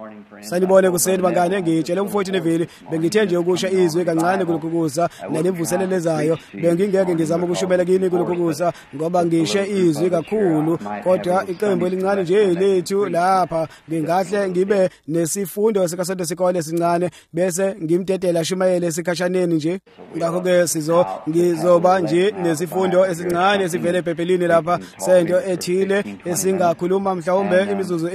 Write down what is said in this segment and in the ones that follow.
Sanibone kuseni bangane ngitshele umfowethu neveli bengithe nje ukusha izwi kancane kulokhukuza nalemvuselelezayo bengingeke ngizama ukushubela kini kulokhukuza ngoba ngishe izwi kakhulu kodwa iqembu elincane nje lethu lapha ngingahle ngibe nesifundo sikasonto sikole sincane bese ngimdedela shumayele sikhashaneni nje ngakho ke ngizoba nje nesifundo esincane esivele eBhayibhelini lapha sento ethile esingakhuluma mhlawumbe imizuzu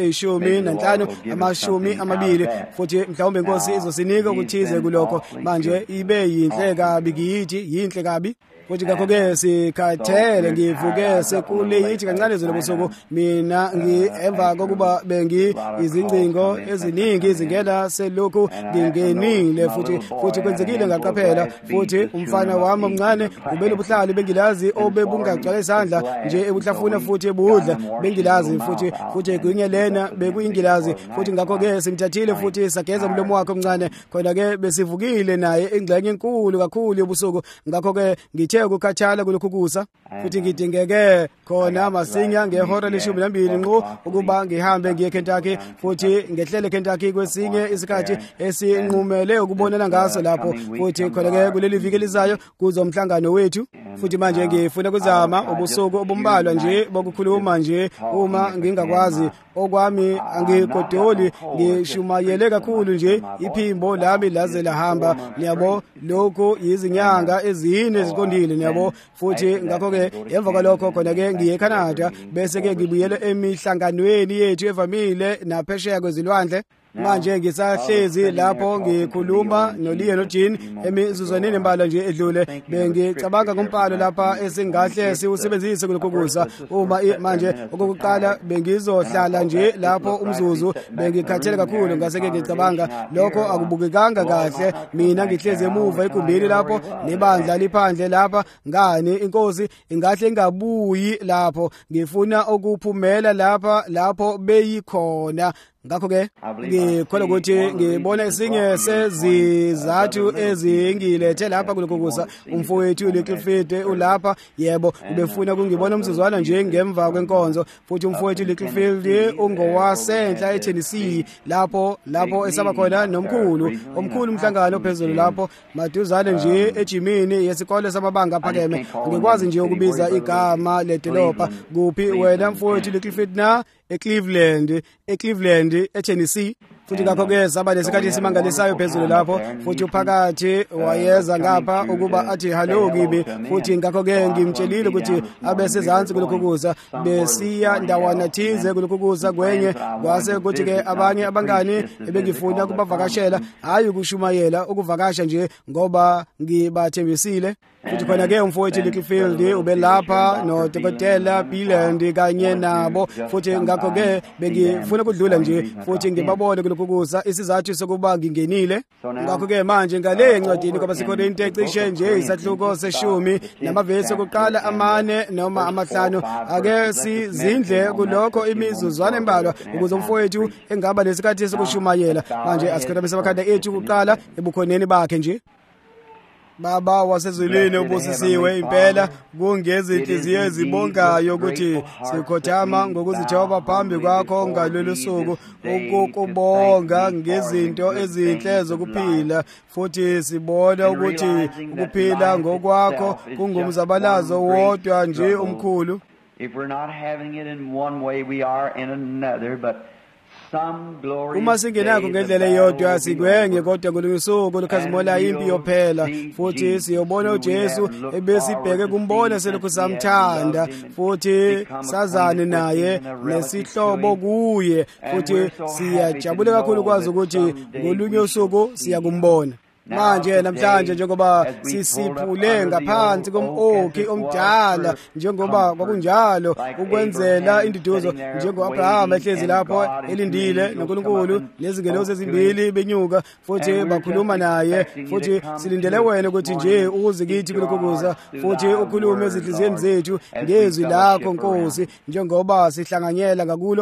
e15 amashumi amabili futhi mhlawumbe inkosi izosinika ukuthize kulokho manje ibe yinhle kabi kiyithi yinhle kabi futhi ngakho ke sikhathele ngivuke sekuleyithi kancane zobusuku mina ngiemva kokuba bengi izingcingo eziningi zingena selokhu ngingenile futhi kwenzekile ngaqaphela futhi umfana wami omncane ubele ubuhlali bengilazi obebungagcwala isandla nje ebuhlafuna futhi ebudla bengilazi futhi egwingelena bekuyingilazi futhi ngakho ke simthathile futhi sageza umlomo wakhe omncane khona ke besivukile naye engxenye enkulu kakhulu yobusuku ngakho ke ngithe ukukhathala kulokhukuza futhi ngidingeke khona masinya ngehora le12 ngqo ukuba ngihambe ngiye eKentucky futhi ngehlele eKentucky kwesinye isikhathi esinqumele ukubonana ngaso lapho futhi khona ke kuleli viki elizayo kuzomhlangano wethu futhi manje ngifuna kuzama ubusuku obumbalwa nje bokukhuluma nje uma ngingakwazi okwami angikodoli ngishumayele kakhulu nje iphimbo lami laze lahamba niyabo lokho izinyanga ezine ziqondile niyabo futhi ngakho ke emva kwalokho khona ke ngiye eCanada bese ke ngibuyele emihlanganweni yethu evamile naphesheya kwezilwandle manje ngisahlezi lapho ngikhuluma noLiya noJean emizuzwaneni embala nje edlule bengicabanga ngompalo lapha esingahle siwusebenzise kulokhukuza uma manje okokuqala bengizohlala nje lapho umzuzu bengikhathele kakhulu ngase ke ngicabanga lokho akubukekanga kahle mina ngihlezi emuva ekumbili lapho nebandla liphandle lapha ngani inkosi ingahle ingabuyi lapho ngifuna ukuphumela lapho beyikhona ngakho ke ngikholwa ukuthi ngibona esinye sezizathu ezingilethe lapha kulokhukuza umfowethu uLittlefield ulapha yebo ubefuna ukungibona umsuzwana nje ngemva kwenkonzo futhi umfowethu uLittlefield ungowasenhla eTennessee lapho esaba khona nomkhulu umhlangano ophezulu lapho maduzane nje ejimini yesikole samabanga aphakeme ngikwazi nje ukubiza igama ledolobha kuphi wena mfowethu uLittlefield na eCleveland eTennessee futhi ngakho ke saba lesikhathi simangalisayo phezulu lapho futhi uphakathi wayeza ngapha ukuba athi hello kimi futhi ngakho ke ngimtshelile ukuthi abesezantsi kulokhukuza besiya ndawana thize kulokhukuza kwenye kwase kuthi ke abanye abangani ebengifuna kubavakashela hayi ukushumayela ukuvakasha nje ngoba ngibathembisile futhi khona ke umfowethu Littlefield ubelapha noDokotela Bieland kanye nabo futhi ngakho ke bengifuna ukudlula nje futhi ngibabone kulokhukuza isizathu sokuba ngingenile ngakho ke manje ngale encwadini kwaba sikhona into ecishe nje isahluko se10 namavesi okuqala amane noma amahlanu ake sizindle kulokho imizuzwana embalwa ukuze umfowethu engaba lesikhathi sokushumayela manje asikhona besabakhanda ethu kuqala ebukhoneni bakhe nje. Baba wasezulwini ubusisiwe impela kungezinhliziyo ezibongayo ukuthi sikhothama ngokuzithoba phambi kwakho ngalolu suku ukukubonga ngezinto ezinhle zokuphila futhi sibona ukuthi ukuphila ngokwakho kungumzabalazo wodwa nje omkhulu. If we're not having it in one way, we are in another, but uma singenakho ngendlela yodwa sikwenge kodwa kulungusuku lukhazimola impi yophela futhi siyobona uJesu ebesibheke kumbona selokhu samthanda futhi sazane naye nesihlobo kuye futhi siyajabula kakhulu kwazi ukuthi ngolunye usuku siyakumbona. Manje namhlanje njengoba sisiphule ngaphansi komokhi omdala njengoba kwakunjalo ukwenzela induduzo njengoAbraham ehlezi lapho elindile noNkulunkulu lezingelosi ezimbili benyuka futhi bakhuluma naye futhi silindele wena ukuthi nje uze kithi kulokhukuza futhi ukhulume ezinhliziyweni zethu ngezwi lakho Nkosi njengoba sihlanganyela ngakulo.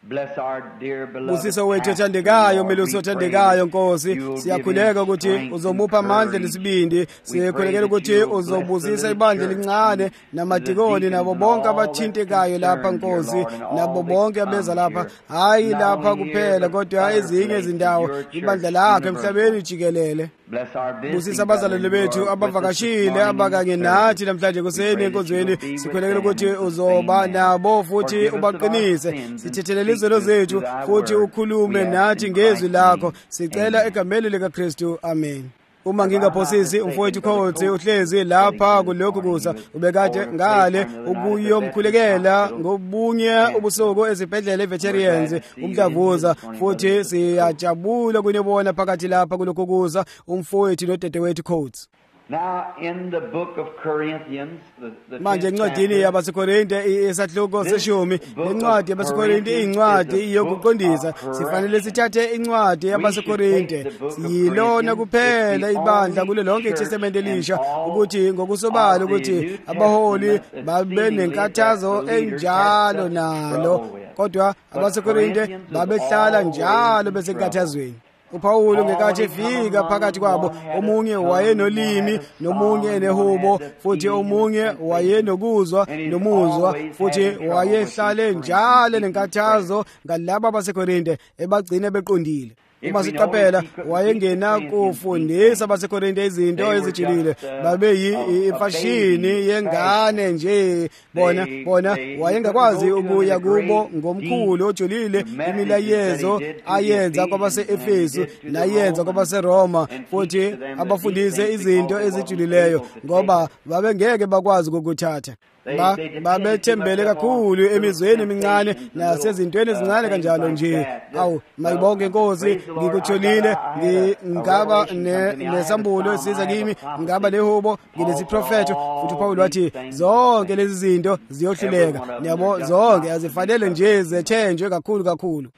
Bless our dear beloved Usiso wethu pastor, othandekayo, Lord. melusi We othandekayo pray Nkosi, you will give siyakhuleka him ukuthi strength uzomupha and amandla courage. nesibindi, siyakhulekela that ukuthi you will uzobusisa bless the ibandla church elincane and namadikoni the nabo deacons bonke and all abathintekayo that's lapha concerned, dear Nkosi, Lord, and all nabo that bonke come abeza lapha, here, hayi not lapha only here, kuphela but kodwa other ezinye places, izindawo, your church ibandla lakhe universal. emhlabeni jikelele. Bless our Busisa visiting abazalwane brethren who bethu are with us this abavakashile morning in abakanye the nathi service. namhlanje We kuseni pray that you enkonzweni, will be with sikhulekela them ukuthi and uzoba sustain them. nabo futhi Forgive us of our ubaqinise, sins and sithethelele speak to izono us zethu through thy futhi word. ukhulume We ask nathi in ngezwi Christ's lakho, name. sicela Amen. egameni likaKristu, amen. Uma ngingaphosisi umfowethu Coates uhlezi lapha kulokhu kusa ubekade ngale ukuyomkhulekela ngobunye ubusuku ezibhedlela eVeterans umdlavuza, futhi siyajabula kunibona phakathi lapha kulokhu kusa umfowethu nodadewethu Coates. Now in the book of Corinthians, the Manje encwadini yabasekorinte esahluko seshumi, lencwadi yabasekorinte iyincwadi yokuqondisa, sifanele sithathe incwadi yabasekorinte siyilona kuphela ibandla kulo lonke iTestament elisha ukuthi ngokusobala ukuthi abaholi babe nenkathazo enjalo nalo, kodwa abasekorinte babehlala njalo besenkathazweni. uPawulu ngekathi efika phakathi kwabo, omunye wayenolimi nomunye enehubo, futhi omunye wayenokuzwa nomuzwa, futhi wayehlale njalo nenkathazo ngalabo abasekorinte ebagcina beqondile. Uma siqaphela wayengena kufundisa abasekorinte izinto ezijulile, babe imfashini yengane nje, bona wayengakwazi ukuya kubo ngomkhulu ojulile imilayezo ayenza kwabase-Efesu nayenza kwabase-Roma, futhi abafundise izinto ezijulileyo ngoba babengeke bakwazi ukukuthatha. Babethembele kakhulu emizweni emincane nasezintweni ezincane kanjalo nje. Awu mayibonke Nkosi, ngikutholile, ngingaba nesambulo esiza kimi, ngaba nehubo, nginesiprofeto. Futhi uPawulu wathi zonke lezi zinto ziyohluleka, yabo zonke azifanele nje zethenjwe kakhulu.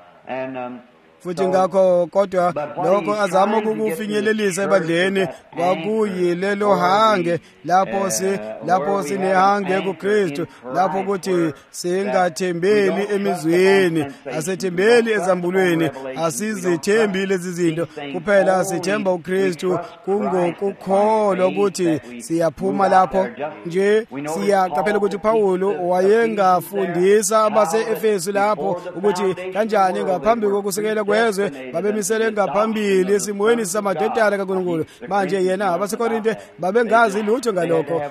Futhi ngakho kodwa lokho azama ukufinyelelisa ebandleni kwakuyilelo hange lapho sinehange kuKristu, lapho ukuthi singathembeli emizweni, asethembeli ezambulweni, asizithembi lezi zinto kuphela, sithemba uKristu kungokukholwa ukuthi siyaphuma lapho nje. Siyaqaphela ukuthi uPawulu wayengafundisa abase-Efesu lapho ukuthi kanjani ngaphambi kokusekela kwezwe babemisele ngaphambili esimweni samadodana kaNkulunkulu. Manje yena abasekorinte babengazi lutho ngalokho,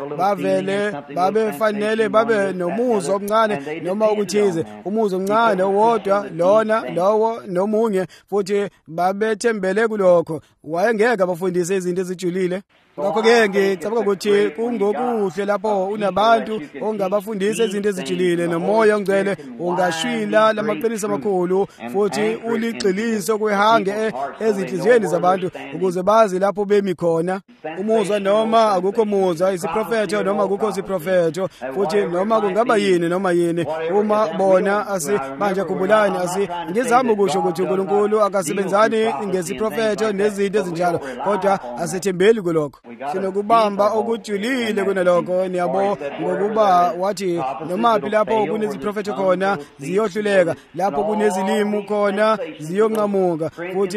babefanele babe nomuzwa omncane noma ukuthize, umuzwa omncane owodwa lowo nomunye, futhi babethembele kulokho. Wayengeke abafundise izinto ezijulile. Ngakho-ke ngicabanga ukuthi kungokuhle lapho unabantu ongabafundisa izinto ezijulile, nomoya ongcwele ungashwila lamaqiniso amakhulu futhi uligxilise kwehange ezinhliziyweni zabantu ukuze bazi lapho bemi khona. Umuzwa noma akukho muzwa, isiprofeto noma akukho siprofeto, futhi noma kungaba yini noma yini, uma bona manje khumbulani, ngizama ukusho ukuthi uNkulunkulu akasebenzani ngesiprofeto nezinto ezinjalo, kodwa asithembeli kulokho. Sinokubamba okujulile kunalokho, niyabo, ngokuba wathi nomaphi lapho kuneziprofeto khona ziyohluleka, lapho kunezilimu khona ziyonqamuka,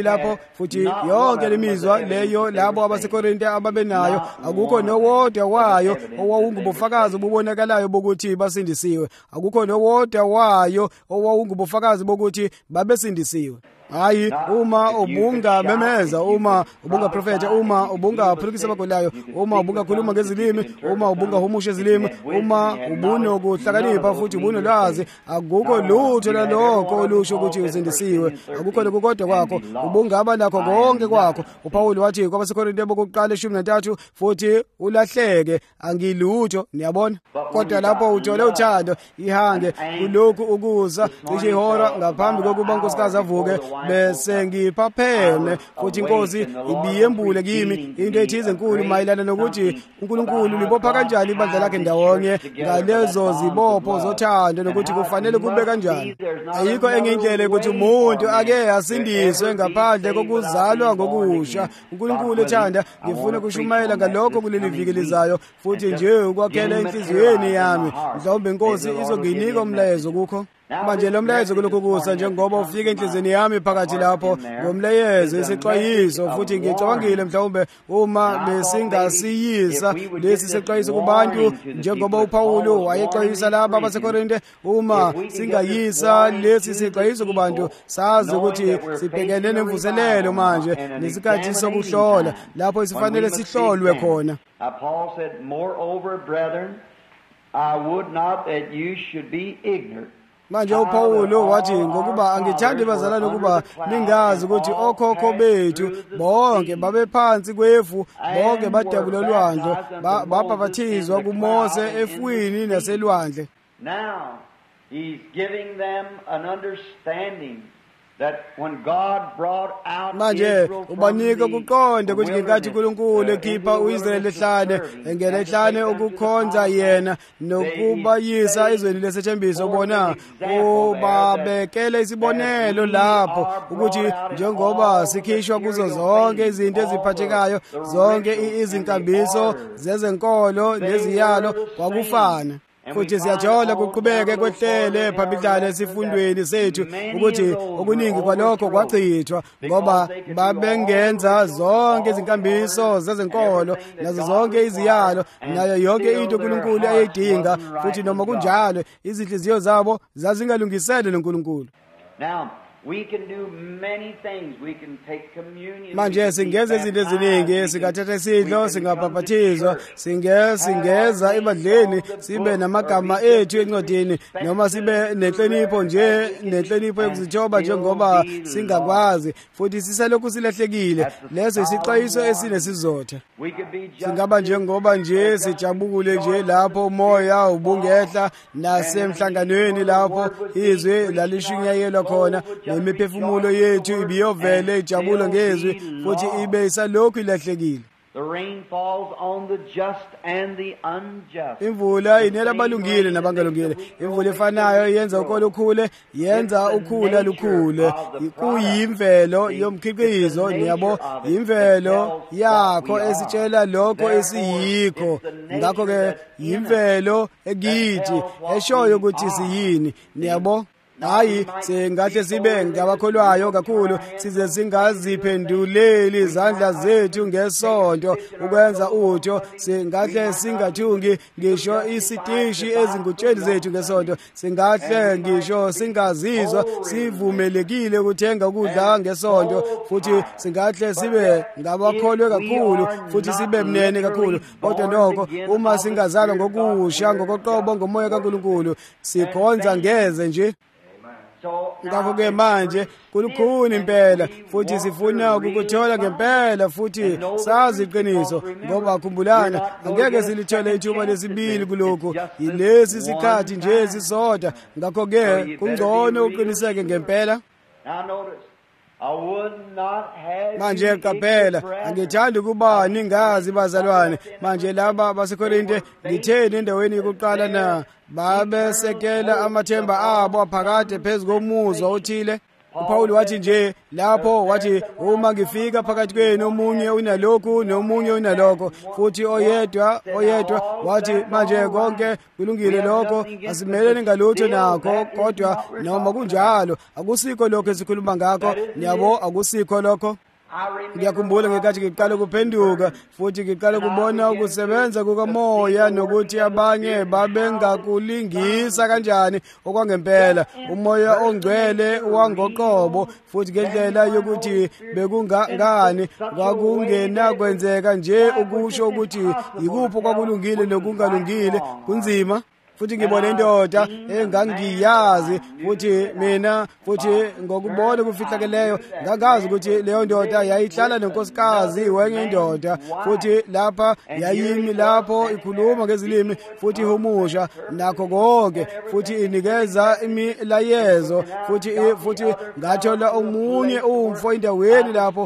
futhi yonke lemizwa leyo labo abasekorinte ababenayo, akukho nowodwa wayo owawungubufakazi obubonakalayo bokuthi basindisiwe, akukho nowodwa wayo owawungubufakazi bokuthi babesindisiwe. Hayi, uma ubungamemeza, uma ubungaprofeta, uma ubungaphulukisa abagulayo, uma ubungakhuluma ngezilimi, uma ubungahumusha izilimi, uma ubunokuhlakanipha futhi ubunolwazi, akukho lutho lalokho olusho ukuthi usindisiwe, akukho lokukodwa kwakho, ubungaba nakho konke kwakho. uPawulu wathi kwabasekorinte bokuqala 13 futhi ulahleke angilutho, niyabona. Kodwa lapho uthole uthando, ihange kulokhu ukuza cishe ihora ngaphambi kokuba unkosikazi avuke, bese ngiphapheme futhi inkosi ibiyembule kimi into ethize enkulu mayelana nokuthi uNkulunkulu libopha kanjani ibandla lakhe ndawonye ngalezo zibopho zothando, nokuthi kufanele kube kanjani. Ayikho enye indlela ukuthi umuntu ake asindiswe ngaphandle kokuzalwa ngokusha. uNkulunkulu ethanda, ngifuna kushumayela ngalokho kuleli viki lizayo, futhi nje ukwakhela enhliziyweni yami, mhlawumbe inkosi izonginika umlayezo kukho. manje lo mlayezo kulokhu kusa njengoba ufika enhlizweni yami phakathi lapho ngomlayezo isexwayiso futhi ngicabangile mhlawumbe uma besingasiyisa lesi sexwayiso kubantu njengoba uPawulu wayexwayisa laba abaseKorinte uma singayisa lesi sexwayiso kubantu sazi ukuthi sibhekene nemvuselelo manje nesikhathi sokuhlola lapho sifanele sihlolwe khona. Paul said, "Moreover, brethren, I would not that you should be ignorant." Manje uPawulu wathi ngokuba angithandi bazalwane ukuba ningazi ukuthi okhokho bethu bonke babephansi kwefu bonke badabula olwandle babhaphathizwa kuMose efwini naselwandle. Now he's giving them an understanding that when God brought out manje Israel ubanika kuqonde ukuthi ngenkathi uNkulunkulu ekhipha uIsrael ehlane engena ehlane ukukhonza yena nokubayisa ezweni lesethembiso bona ubabekele isibonelo lapho ukuthi njengoba sikhishwa kuzo zonke izinto eziphathekayo zonke izinkambiso zezenkolo neziyalo kwakufana. Futhi siyajola kuqhubeke kwehlele phambidlana esifundweni sethu ukuthi okuningi kwalokho kwachithwa ngoba babengenza zonke izinkambiso zezenkolo nazo zonke iziyalo nayo yonke into uNkulunkulu ayidinga futhi noma kunjalo izinhliziyo zabo zazingalungisele noNkulunkulu. Now we can do many things. We can take communion. Manje singeza izinto eziningi singathatha isidlo singabhaphathizwa singeza ebandleni sibe namagama ethu encwadini noma sibe nenhlonipho nenhlonipho yokuzithoba njengoba singakwazi futhi sisalokhu silahlekile leso isixwayiso esinesizotha. Singaba njengoba nje sijabule nje lapho umoya ubungehla nasemhlanganweni lapho izwi lalishunyayelwa khona nemiphefumulo yethu ibiyovele ijabula ngezwi futhi ibe isalokhu ilahlekile. The rain falls on the just and the unjust. Imvula inela abalungile nabangalungile. Imvula efanayo yenza ukholo ukhule, yenza ukhula lukhule. Kuyimvelo yomkhiqizo niyabo, imvelo yakho esitshela lokho esiyikho. Ngakho ke imvelo ekithi eshoyo ukuthi siyini niyabo. Hayi singahle sibe ngabakholwayo kakhulu size singaziphenduleli izandla zethu ngesonto ukwenza utho singahle singathungi ngisho isitishi ezingutsheni zethu ngesonto singahle ngisho singazizwa sivumelekile ukuthenga ukudla ngesonto futhi singahle sibe ngabakholwe kakhulu futhi sibe mnene kakhulu kodwa nokho uma singazalwa ngokusha ngokoqobo ngomoya kaNkulunkulu sikhonza ngeze nje. Ngakho-ke manje kulukhuni impela futhi sifuna ukukuthola ngempela futhi sazi iqiniso ngoba khumbulana angeke silithole ithuba lesibili kulokhu yilesi sikhathi nje sisodwa ngakho-ke kungcono uqiniseke ngempela. Manje qaphela angithandi ukuba ningazi bazalwane manje laba baseKorinte ngitheni endaweni yokuqala na babesekela amathemba abo aphakade phezulu komuzwa othile. uPaul wathi nje lapho wathi uma ngifika phakathi kwenu omunye unalokhu nomunye unalokho futhi oyedwa wathi manje konke kulungile lokho asimelene ngalutho nakho kodwa noma kunjalo akusikho lokho esikhuluma ngakho niyabo akusikho lokho. Ngiyakhumbula ngekathi ngiqala ukuphenduka futhi ngiqala ukubona ukusebenza kukamoya nokuthi abanye babengakulingisa kanjani okwangempela umoya ongcwele wangoqobo futhi ngendlela yokuthi bekungangani kwakungena kwenzeka nje ukusho ukuthi yikuphi kwakulungile nokungalungile kunzima. Futhi ngibona indoda engangiyazi futhi mina futhi ngokubona kufihlakeleyo ngangazi ukuthi leyo ndoda yayihlala nenkosikazi wenye indoda futhi lapha yayimi lapho ikhuluma ngezilimi futhi ihumusha nakho konke futhi inikeza imilayezo futhi ngathola omunye umfo endaweni lapho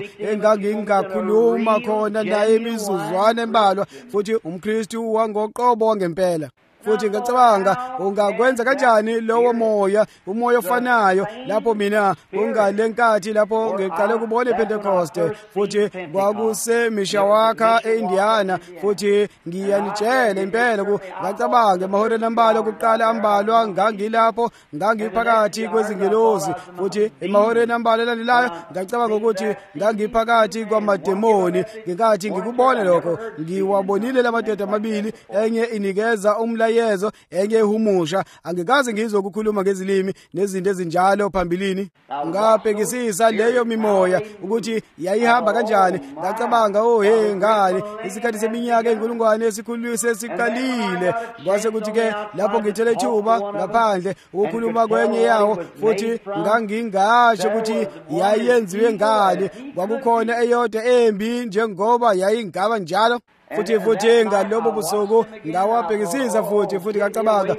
engangingakhuluma khona naye imizuzwana embalwa futhi umKristu wangoqobo wangempela. futhi ngicabanga ungakwenza kanjani lowo moya, umoya ofanayo lapho mina ungalenkathi lapho ngiqale kubona iPentecost futhi kwakuse Mishawaka eIndiana futhi ngiyanitshela impela ngicabanga emahoreni ambalwa okuqala ambalwa ngangilapho ngangiphakathi kwezingelosi futhi emahoreni ambalwa elandelayo ngicabanga ukuthi ngangiphakathi kwamademoni ngenkathi ngikubona lokho ngiwabonile lamadoda amabili enye inikeza umlayezo enye ihumusha angikaze ngizokukhuluma ngezilimi nezinto ezinjalo phambilini ngabhekisisa leyo mimoya ukuthi yayihamba kanjani ngicabanga ngani isikhathi seminyaka enkulungwane esikhulwise siqalile kwase kuthi ke lapho ngithele ithuba ngaphandle ukukhuluma kwenye yawo futhi ngangingasho ukuthi yayenziwe ngani kwakukhona eyodwa embi njengoba yayingaba njalo futhi ngalobo busuku ngawabhekisisa futhi ngacabanga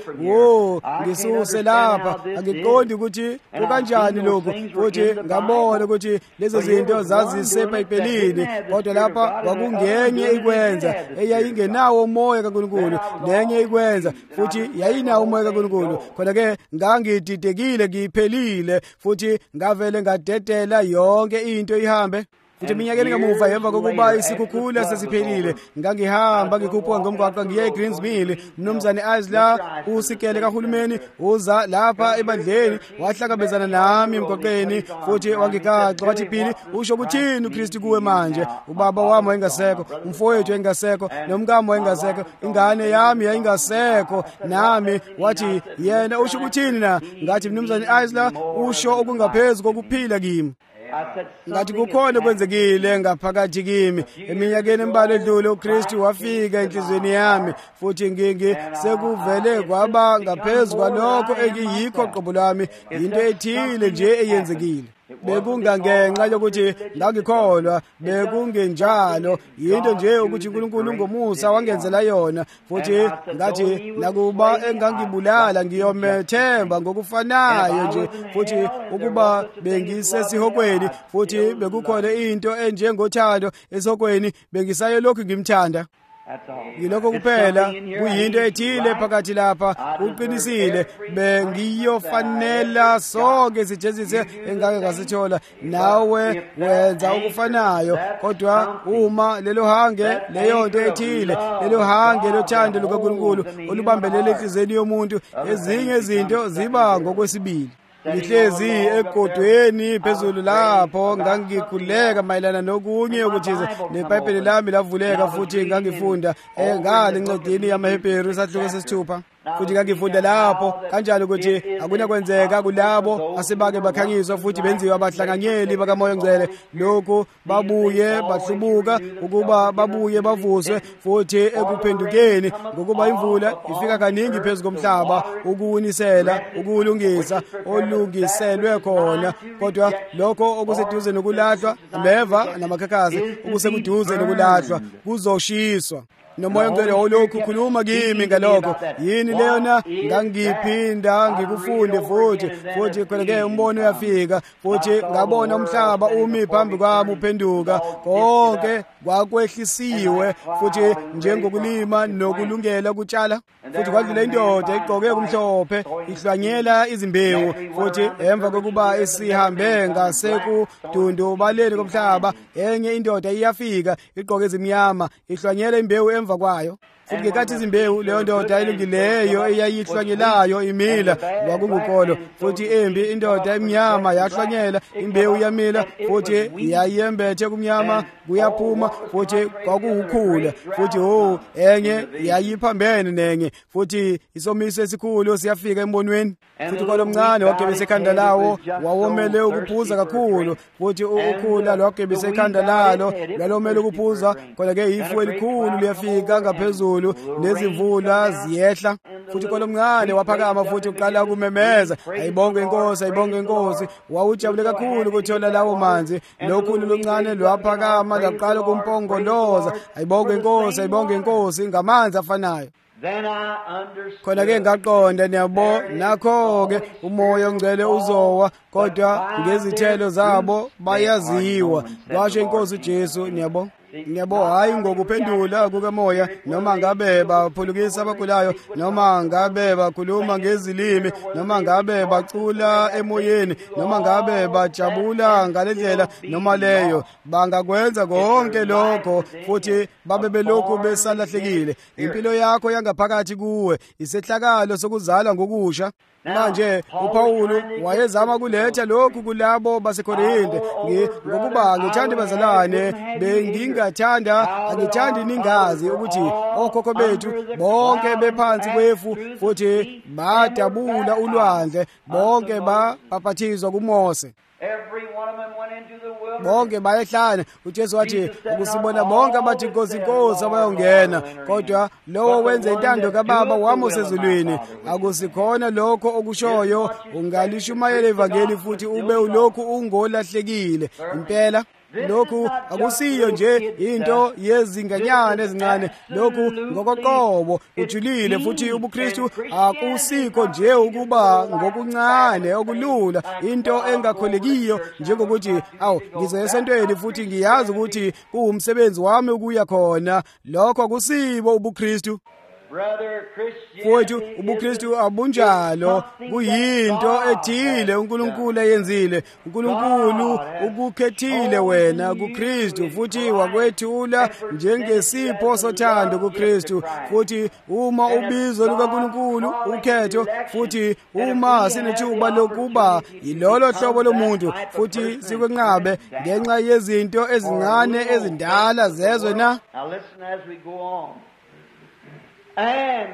ngisuse lapha angiqondi ukuthi kukanjani lokho futhi ngabona ukuthi lezo zinto zaziseBhayibhelini kodwa lapha kwakungenye ikwenza eyayingenawo umoya kaNkulunkulu nenye ikwenza futhi yayinawo umoya kaNkulunkulu khona ke ngangididekile ngiphelile futhi ngavele ngadedela yonke into ihambe futhi eminyakeni ngamuva emva kokuba isikhukhula sesiphelile ngangihamba ngikhuphuka ngomgwaqo ngiye eGreensmill mnumzane Isla usikele kahulumeni uza lapha ebandleni wahlangabezana nami emgwaqeni futhi wangigaxa wathi Phili usho ukuthini uKristu kuwe manje ubaba wami wayengasekho umfowethu wayengasekho nomkami wayengasekho ingane yami yayingasekho nami wathi yena usho ukuthini na ngathi mnumzane Isla usho okungaphezulu kokuphila kimi ngathi kukhona kwenzekile ngaphakathi kimi eminyakeni embalwa edlule uKristu wafika enhlizweni yami futhi sekuvele kwaba ngaphezulu kwalokho engiyikho qobo lami into ethile nje eyenzekile bekungangenxa yokuthi ngangikholwa bekungenjalo into nje ukuthi uNkulunkulu ngomusa wangenzela yona futhi ngathi nakuba engangibulala ngiyomethemba ngokufanayo nje futhi ukuba bengisesihokweni futhi bekukhona into enjengothando esihokweni bengisayo lokhu ngimthanda yilokho kuphela kuyinto ethile phakathi lapha uqinisile bengiyofanela sonke sijezise engake ngasithola nawe wenza ukufanayo kodwa uma lelo hange leyo nto ethile lelo hange lothando lukaNkulunkulu olubambelele enhlizweni yomuntu ezinye izinto ziba ngokwesibili ngihlezi egodweni phezulu lapho ngangikhuleka mayelana nokunye ukuthize neBhayibheli lami lavuleka futhi ngangifunda ngale encwadini yamaHebheru isahluko sesithupha futhi ngangifunda lapho kanjalo ukuthi akunakwenzeka kulabo asebake bakhanyiswa futhi benziwe abahlanganyeli bakaMoya Ngcwele lokhu babuye bahlubuka ukuba babuye bavuswe futhi ekuphendukeni ngokuba imvula ifika kaningi phezulu komhlaba ukuwunisela ukulungisa olungiselwe khona kodwa lokho okuseduze nokulahlwa ameva namakhakhazi okusekuduze nokulahlwa kuzoshiswa noMoya Ngcwele olokhu khuluma kimi ngalokho yini leyona ngangiphinda ngikufunde futhi khoneke umbono uyafika futhi ngabona umhlaba umi phambi kwami uphenduka konke kwakwehlisiwe futhi njengokulima nokulungela ukutshala futhi kwadlula indoda igqoke kumhlophe ihlwanyela izimbewu futhi emva kokuba isihambe ngasekudundubaleni komhlaba enye indoda iyafika igqoke ezimnyama ihlwanyela imbewu emva kwayo futhi ngekathi izimbewu leyo ndoda elungileyo eyayihlwanyelayo imila kwakungukolo futhi embi indoda emnyama yahlwanyela imbewu yamila futhi yayembethe kumnyama kuyaphuma futhi kwakuwukhula futhi enye yayiphambene nenye futhi isomiso esikhulu siyafika embonweni futhi kwalomncane wagebisa ekhanda lawo wawomele ukuphuza kakhulu futhi ukhula lwagebisa ekhanda lalo lwalomele ukuphuza khona ke ifu elikhulu liyafika ngaphezulu nezimvula ziyehla futhi kwalomncane waphakama futhi uqala ukumemeza ayibonge inkosi ayibonge inkosi wawujabule kakhulu ukuthola lawo manzi lokhulu loncane lwaphakama laqala ukumpongoloza ayibonge inkosi ayibonge inkosi ngamanzi afanayo khona ke ngaqonda niyabo nakho ke uMoya Ngcwele uzowa kodwa ngezithelo zabo bayaziwa kwasho inkosi uJesu niyabo Ngiyabo hayi ngokuphendula kukamoya noma ngabe baphulukisa abagulayo noma ngabe bakhuluma ngezilimi noma ngabe bacula emoyeni noma ngabe bajabula ngalendlela noma leyo bangakwenza konke lokho futhi babe belokhu besalahlekile. Impilo yakho yangaphakathi kuwe isehlakalo sokuzalwa ngokusha. Manje uPawulu wayezama kuletha lokhu kulabo baseKorinte ngokuba ngithanda bazalwane angithandi ningazi ukuthi okhokho bethu bonke bephansi kwefu futhi badabula ulwandle bonke babhaphithizwa kuMose. Bonke bayehlana. uJesu wathi ukusibona bonke abathi Nkosi Nkosi abayongena kodwa lowo wenza intando kaBaba wami osezulwini. Akusikhona lokho okushoyo ungalishumayela ivangeli futhi ube ulokhu ungolahlekile. Impela lokhu akusiyo nje into yezinganyana ezincane. Lokhu ngokoqobo ujulile futhi ubuKristu akusikho nje ukuba ngokuncane okulula into engakholekiyo njengokuthi ngize esontweni futhi ngiyazi ukuthi kuwumsebenzi wami ukuya khona. Lokho akusibo ubuKristu. Futhi ubuKristu abunjalo, kuyinto ethile uNkulunkulu ayenzile. uNkulunkulu ukukhethile wena kuKristu futhi wakwethula njengesipho sothando kuKristu. Futhi uma ubizo lukaNkulunkulu ukhetho futhi uma sinethuba lokuba yilolo hlobo lomuntu futhi sikwenqabe ngenxa yezinto ezincane ezindala zezwe na. Now listen as we go on. And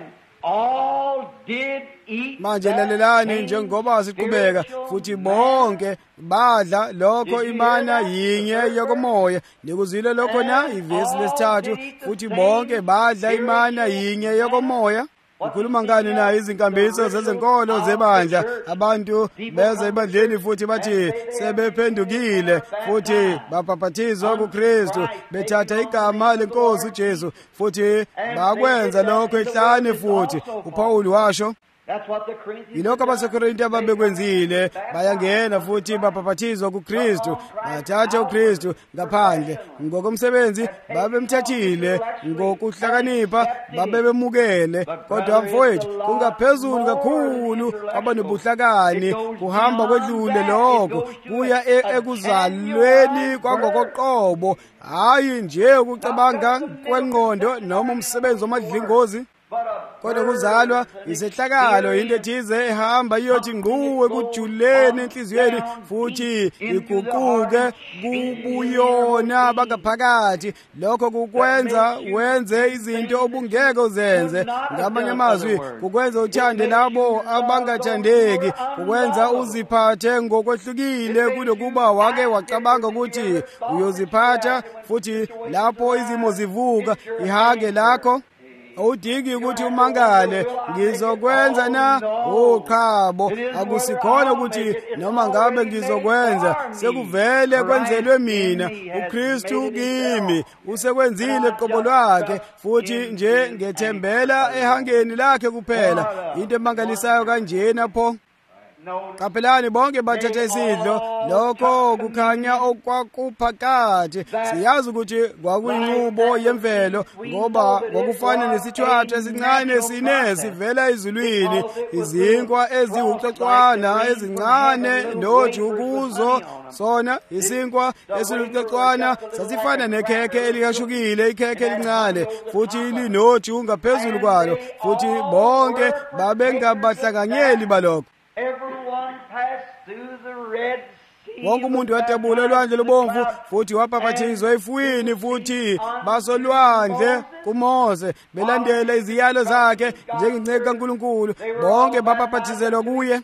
all did eat. Manje lalelani njengoba siqhubeka futhi bonke badla lokho imana yinye yokomoya. Nikuzile lokho na ivesi lesithathu futhi bonke badla imana yinye yokomoya. Ukhuluma ngani na izinkambiso zezenkolo zebandla? Abantu beza ebandleni futhi bathi sebephendukile futhi babhaphathizwa kuKristu bethatha igama lenkosi uJesu futhi bakwenza lokho ehlane futhi. uPawulu washo yilokho abaseKorinte ababekwenzile. Bayangena futhi babhaphathizwa kuKristu, bathatha uKristu ngaphandle. Ngokomsebenzi babemthathile, ngokuhlakanipha babemukele. Kodwa mfowethu kungaphezulu kakhulu abanobuhlakani kuhamba kwedlule lokho kuya ekuzalweni kwangokoqobo, hayi nje ukucabanga kwengqondo noma umsebenzi wamadlingozi. Kodwa kuzalwa isehlakalo, into ethize ehamba iyothi ngquwe kujuleni enhliziyweni futhi iguquke kubuyona bangaphakathi. Lokho kukwenza wenze izinto obungeke uzenze. Ngamanye amazwi kukwenza uthande labo abangathandeki, kukwenza uziphathe ngokwehlukile kunokuba wake wacabanga ukuthi uyoziphatha. Futhi lapho izimo zivuka ihage lakho awudingi ukuthi umangale, ngizokwenza na uqhabo. Akusikhona ukuthi noma ngabe ngizokwenza, sekuvele kwenzelwe mina. uKristu kimi usekwenzile qobo lwakhe futhi nje ngethembela ehangeni lakhe kuphela. Into emangalisayo kanjena pho. Qaphelani bonke bathatha isidlo, lokho kukhanya okwakuphakathi. Siyazi ukuthi kwakuyinqubo yemvelo ngoba kwakufana nesithwathwa esincane sine sivela ezulwini, izinkwa eziwucocwana ezincane noju kuzo. Sona isinkwa esilucocwana sasifana nekhekhe elikashukile, ikhekhe elincane futhi linoju ngaphezulu kwalo, futhi bonke babengabahlanganyeli balokho. Wonke umuntu wadabula olwandle lubomvu futhi wabhaphathizwa efwini futhi basolwandle kuMose belandela iziyalo zakhe njengenceku kaNkulunkulu. Bonke babhaphathizelwa kuye.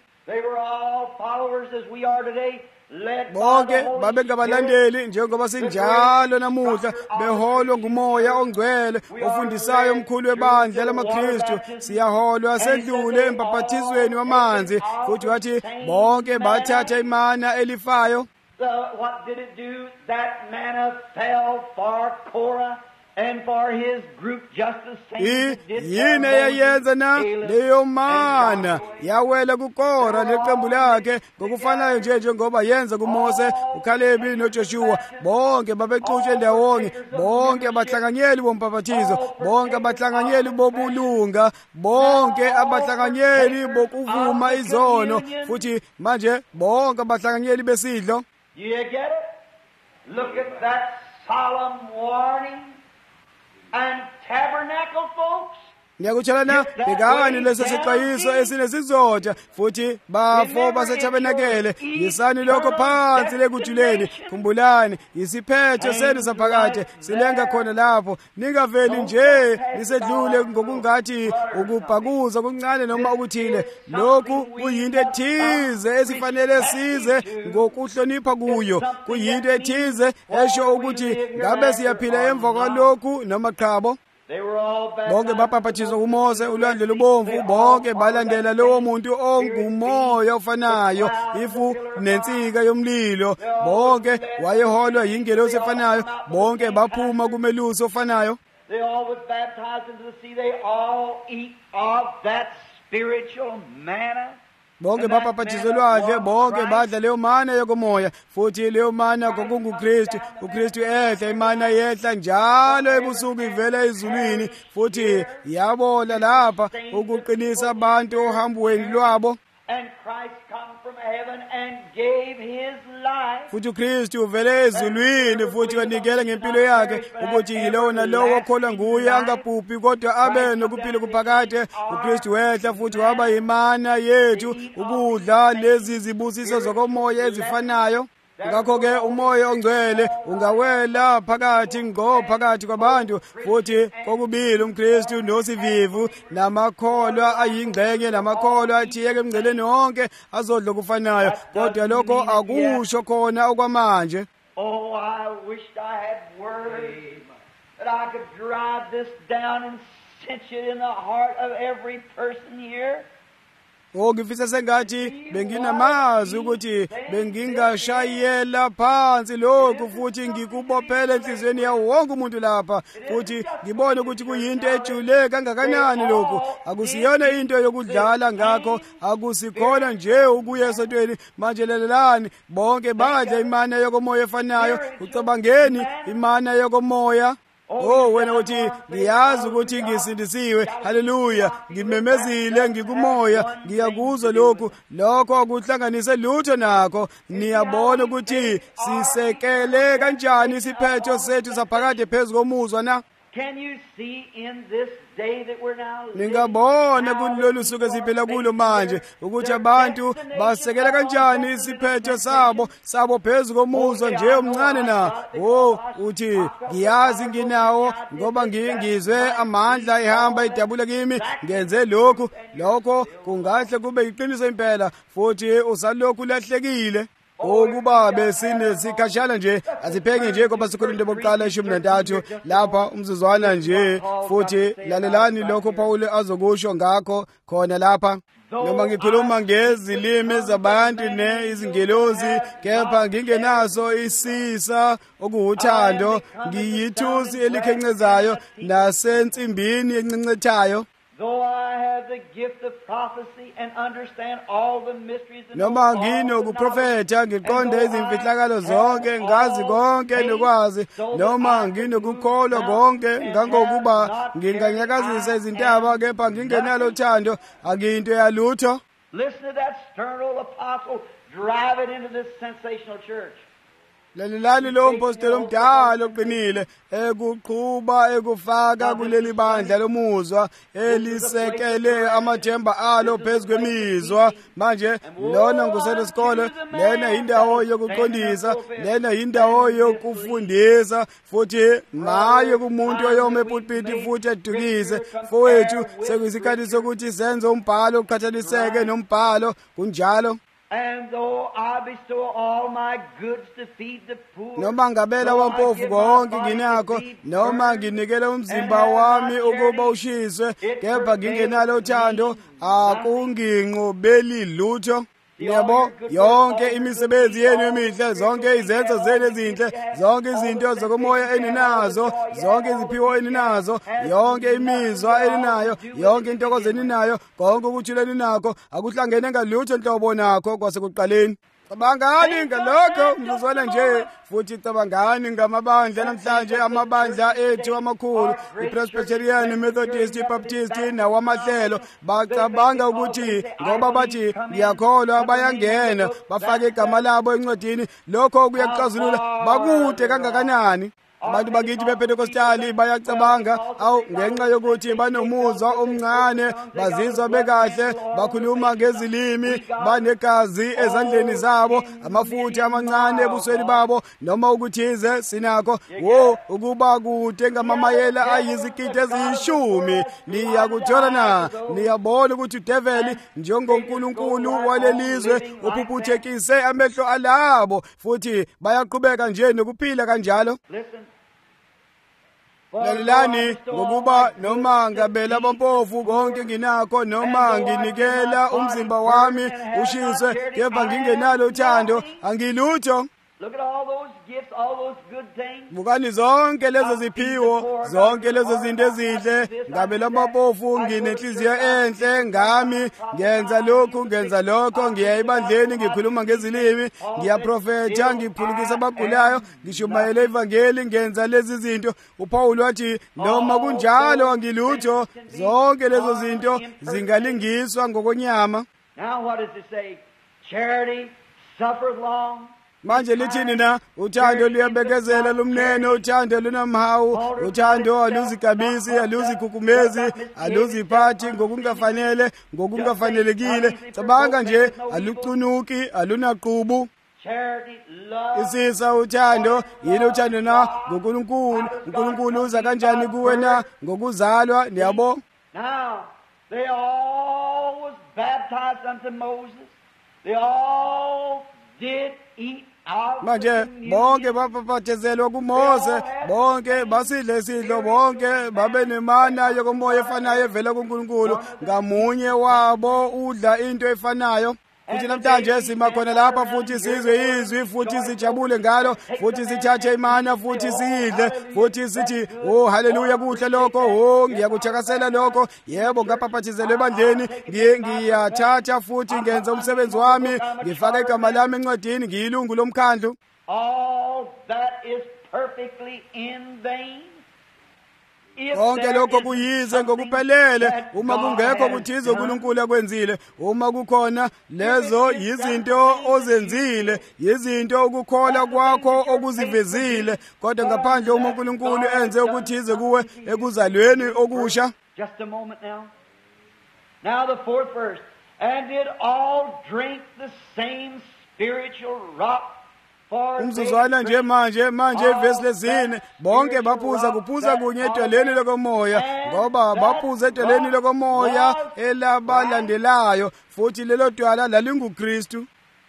Bonke babengabalandeli njengoba sinjalo namuhla, beholwa nguMoya oNgcwele ofundisayo omkhulu webandla lamaKristu. Siyaholwa sedlule embhaphathizweni wamanzi futhi wathi bonke bathatha imana elifayo. What did it do? That manna fell for Korah And for his group just the same as it did yini eyayenza na leyo mana yawela kuKora neqembu lakhe ngokufanayo nje ngoba yenza kuMose, uKhalebi noJoshua. Bonke babexutshe ndawonye, bonke abahlanganyeli bombhaphathizo, bonke abahlanganyeli bobulunga, bonke abahlanganyeli bokuvuma izono, futhi manje bonke abahlanganyeli besidlo. You get it? Look at that solemn warning. And tabernacle, folks. Ngiyakutshelana bekani leso sixwayiso esinesizotha, futhi bafo basetabenakele yisani lokho phansi lekujuleni. Khumbulani isiphetho senu saphakade silenga khona lapho. Ningaveli nje lisedlule ngokungathi ukubhakuza kuncane noma ukuthile. Lokhu kuyinto ethize esifanele size ngokuhlonipha kuyo. Kuyinto ethize esho ukuthi ngabe siyaphila emva kwalokhu noma qhabo. Bonke bapaphathizwa kuMose, ulwandle lubomvu, bonke balandela lowo muntu ongumoya ofanayo, ifu nensika yomlilo. Bonke wayeholwa yingelosi efanayo, bonke baphuma kumelusi ofanayo. They all was baptized into the sea. They all eat of that spiritual manna. Bonke bapaphathizwa lwandle, bonke badla leyo mana yokomoya, futhi leyo mana kwakunguKristu. uKristu ehla, imana yehla njalo ebusuku ivela ezulwini, futhi yabola lapha ukuqinisa abantu ohambweni lwabo. And Christ come from heaven and gave his life. Futhi uKristu uvele ezulwini, futhi wanikela ngempilo yakhe ukuthi yilowo nalowo okholwa nguye angabhubhi kodwa abe nokuphila kuphakade. uKristu wehla futhi waba imana yethu ukudla lezi zibusiso zokomoya ezifanayo. Ngakho-ke umoya ongcwele ungawela phakathi kwabantu, futhi kokubili uMkristu nosivivu namakholwa ayingxenye namakholwa athiyeke emngceleni wonke azodla okufanayo, kodwa lokho akusho khona okwamanje. Oh, I wished I had words that I could drive this down and cinch it in the heart of every person here. Ngifisa sengathi benginamazwi ukuthi bengingashayela phansi lokhu, futhi ngikubophele enhlizweni yawo wonke umuntu lapha, futhi ngibone ukuthi kuyinto ejule kangakanani lokhu. Akusiyona into yokudlala ngakho, akusikhona nje ukuya esontweni. Manje lalelani, bonke badla imana yokomoya efanayo. Ucabangeni imana yokomoya. Oh, wena uthi ngiyazi ukuthi ngisindisiwe, haleluya, ngimemezile ngikumoya, ngiyakuzwa lokho akuhlanganise lutho nakho. Niyabona ukuthi sisekele kanjani isiphetho sethu saphakade phezu komuzwa na. Can you see in this day that we're now living? Ningabona kulolu suku esiphila kulo manje ukuthi abantu basekela kanjani isiphetho sabo phezu komuzwa nje omncane na. Oh, uthi ngiyazi nginawo ngoba ngizwe amandla ehamba idabula kimi, ngenze lokho kungahle kube iqiniso impela, futhi usalokhu lahlekile. Ukuba besinesikhatshana nje, asiphenge nje ngoba sikhuluma bokuqala 13 lapha umzuzwana nje, futhi lalelani lokho Paul azokusho ngakho khona lapha. Noma ngikhuluma ngezilimi zabantu izingelosi, kepha ngingenaso isisa okuwuthando, ngiyithusi elikhencezayo nasensimbini encencethayo. Though I have the gift of prophecy and understand all the mysteries and noma nginokuprofetha ngiqonde izimfihlakalo zonke, ngazi konke nokwazi, noma nginokukholwa konke ngangokuba nginganyakazisa izintaba, kepha ngingenalo uthando akuyinto yalutho. Listen to that stern old apostle drive it into this sensational church. Lalelani lo mpostoli omdala oqinile ekuqhuba ekufaka kuleli bandla lomuzwa elisekele amathemba alo phezu kwemizwa. Manje lona ngusele isikole, lena indawo yokuqondisa, lena indawo yokufundisa, futhi naye kumuntu oyome epulpiti futhi edukise. Fowethu sekuyisikhathi sokuthi senze umbhalo uqhathaniseke nombhalo kunjalo. And though I bestow all my goods to feed the poor, noma ngabela wampofu konke nginakho, noma nginikela umzimba wami ukuba ushiswe, kepha ngingenalo uthando akunginqobeli lutho. Yebo, yonke imisebenzi yenu emihle, zonke izenzo zenu ezinhle, zonke izinto zokumoya eninazo, zonke iziphiwo eninazo, yonke imizwa eninayo, yonke intokozo eninayo, konke ukuthula eninakho akuhlangene ngalutho enhlobo nakho kwasekuqaleni. Cabangani ngalokho mzuzwana nje, futhi cabangani ngamabandla namhlanje, amabandla ethu amakhulu, iPresbyterian, iMethodist, iBaptist nawamahlelo, bacabanga ukuthi ngoba bathi ngiyakholwa bayangena bafake igama labo encwadini, lokho kuyaxazulula bakude kangakanani. Abantu bakithi bePentecostali bayacabanga ngenxa yokuthi banomuzwa omncane, bazizwa bekahle, bakhuluma ngezilimi, banegazi ezandleni zabo, amafutha amancane ebusweni babo, noma ukuthize sinakho ukuba kude ngamamayela ayizigidi eziyishumi. Niyakuthola na? Niyabona ukuthi udeveli njengonkulunkulu walelizwe uphuphuthekise amehlo alabo, futhi bayaqhubeka nje nokuphila kanjalo. Lalelani ngokuba noma ngabela abampofu konke nginakho, noma nginikela umzimba wami ushiswe, kepha ngingenalo uthando, angilutho. Look at all those gifts, all those good things. Bukani zonke lezo ziphiwo, zonke lezo zinto ezinhle, ngabela ampofu, nginenhliziyo enhle ngami, ngenza lokhu, ngenza lokho, ngiya ebandleni, ngikhuluma ngezilimi, ngiyaprofetha, ngiphulukisa abagulayo, ngishumayela ivangeli, ngenza lezi zinto. uPaul wathi noma kunjalo angilutho, zonke lezo zinto zingalingiswa ngokonyama. Now what does it say? Charity suffereth long. Manje lithini na? Uthando luyabekezela lumnene, uthando lunamhawu, uthando aluzigabisi, aluzikhukumezi, aluziphathi ngokungafanele, ngokungafanelekile. Cabanga nje, alucunuki, alunaqubu. Isisa uthando, yini uthando na? NgoNkulunkulu. uNkulunkulu uza kanjani kuwe na? Ngokuzalwa, niyabo? Now, they all was baptized unto Moses. They all did eat out. Manje bonke baphathezelwa kuMose, bonke basidle isidlo, bonke babe nemana yokumoya efanayo evela kuNkulunkulu, ngamunye wabo udla into efanayo. Futhi namhlanje sima khona lapha, futhi sizwe izwi, futhi sijabule ngalo, futhi sithathe imana, futhi sidle, futhi sithi haleluya, kuhle lokho, ngiyakuthakasela lokho. Yebo, ngaphaphathizelwe ebandleni, ngiyathatha futhi ngenza umsebenzi wami, ngifaka igama lami encwadini, ngiyilungu lomkhandlu. All that is perfectly in vain. Konke lokho kuyize ngokuphelele uma kungekho kuthize uNkulunkulu akwenzile. Uma kukhona lezo yizinto ozenzile, yizinto ukukholwa kwakho okuzivezile, kodwa ngaphandle uma uNkulunkulu enze ukuthize kuwe ekuzalweni okusha. Just a moment now. Now the fourth verse. And did all drink the same spiritual rock? Umzuzwana nje manje ivesi lesine, bonke baphuza kunye edweleni lokomoya, ngoba baphuza edweleni lokomoya elabalandelayo, futhi lelo dwala lalinguKristu.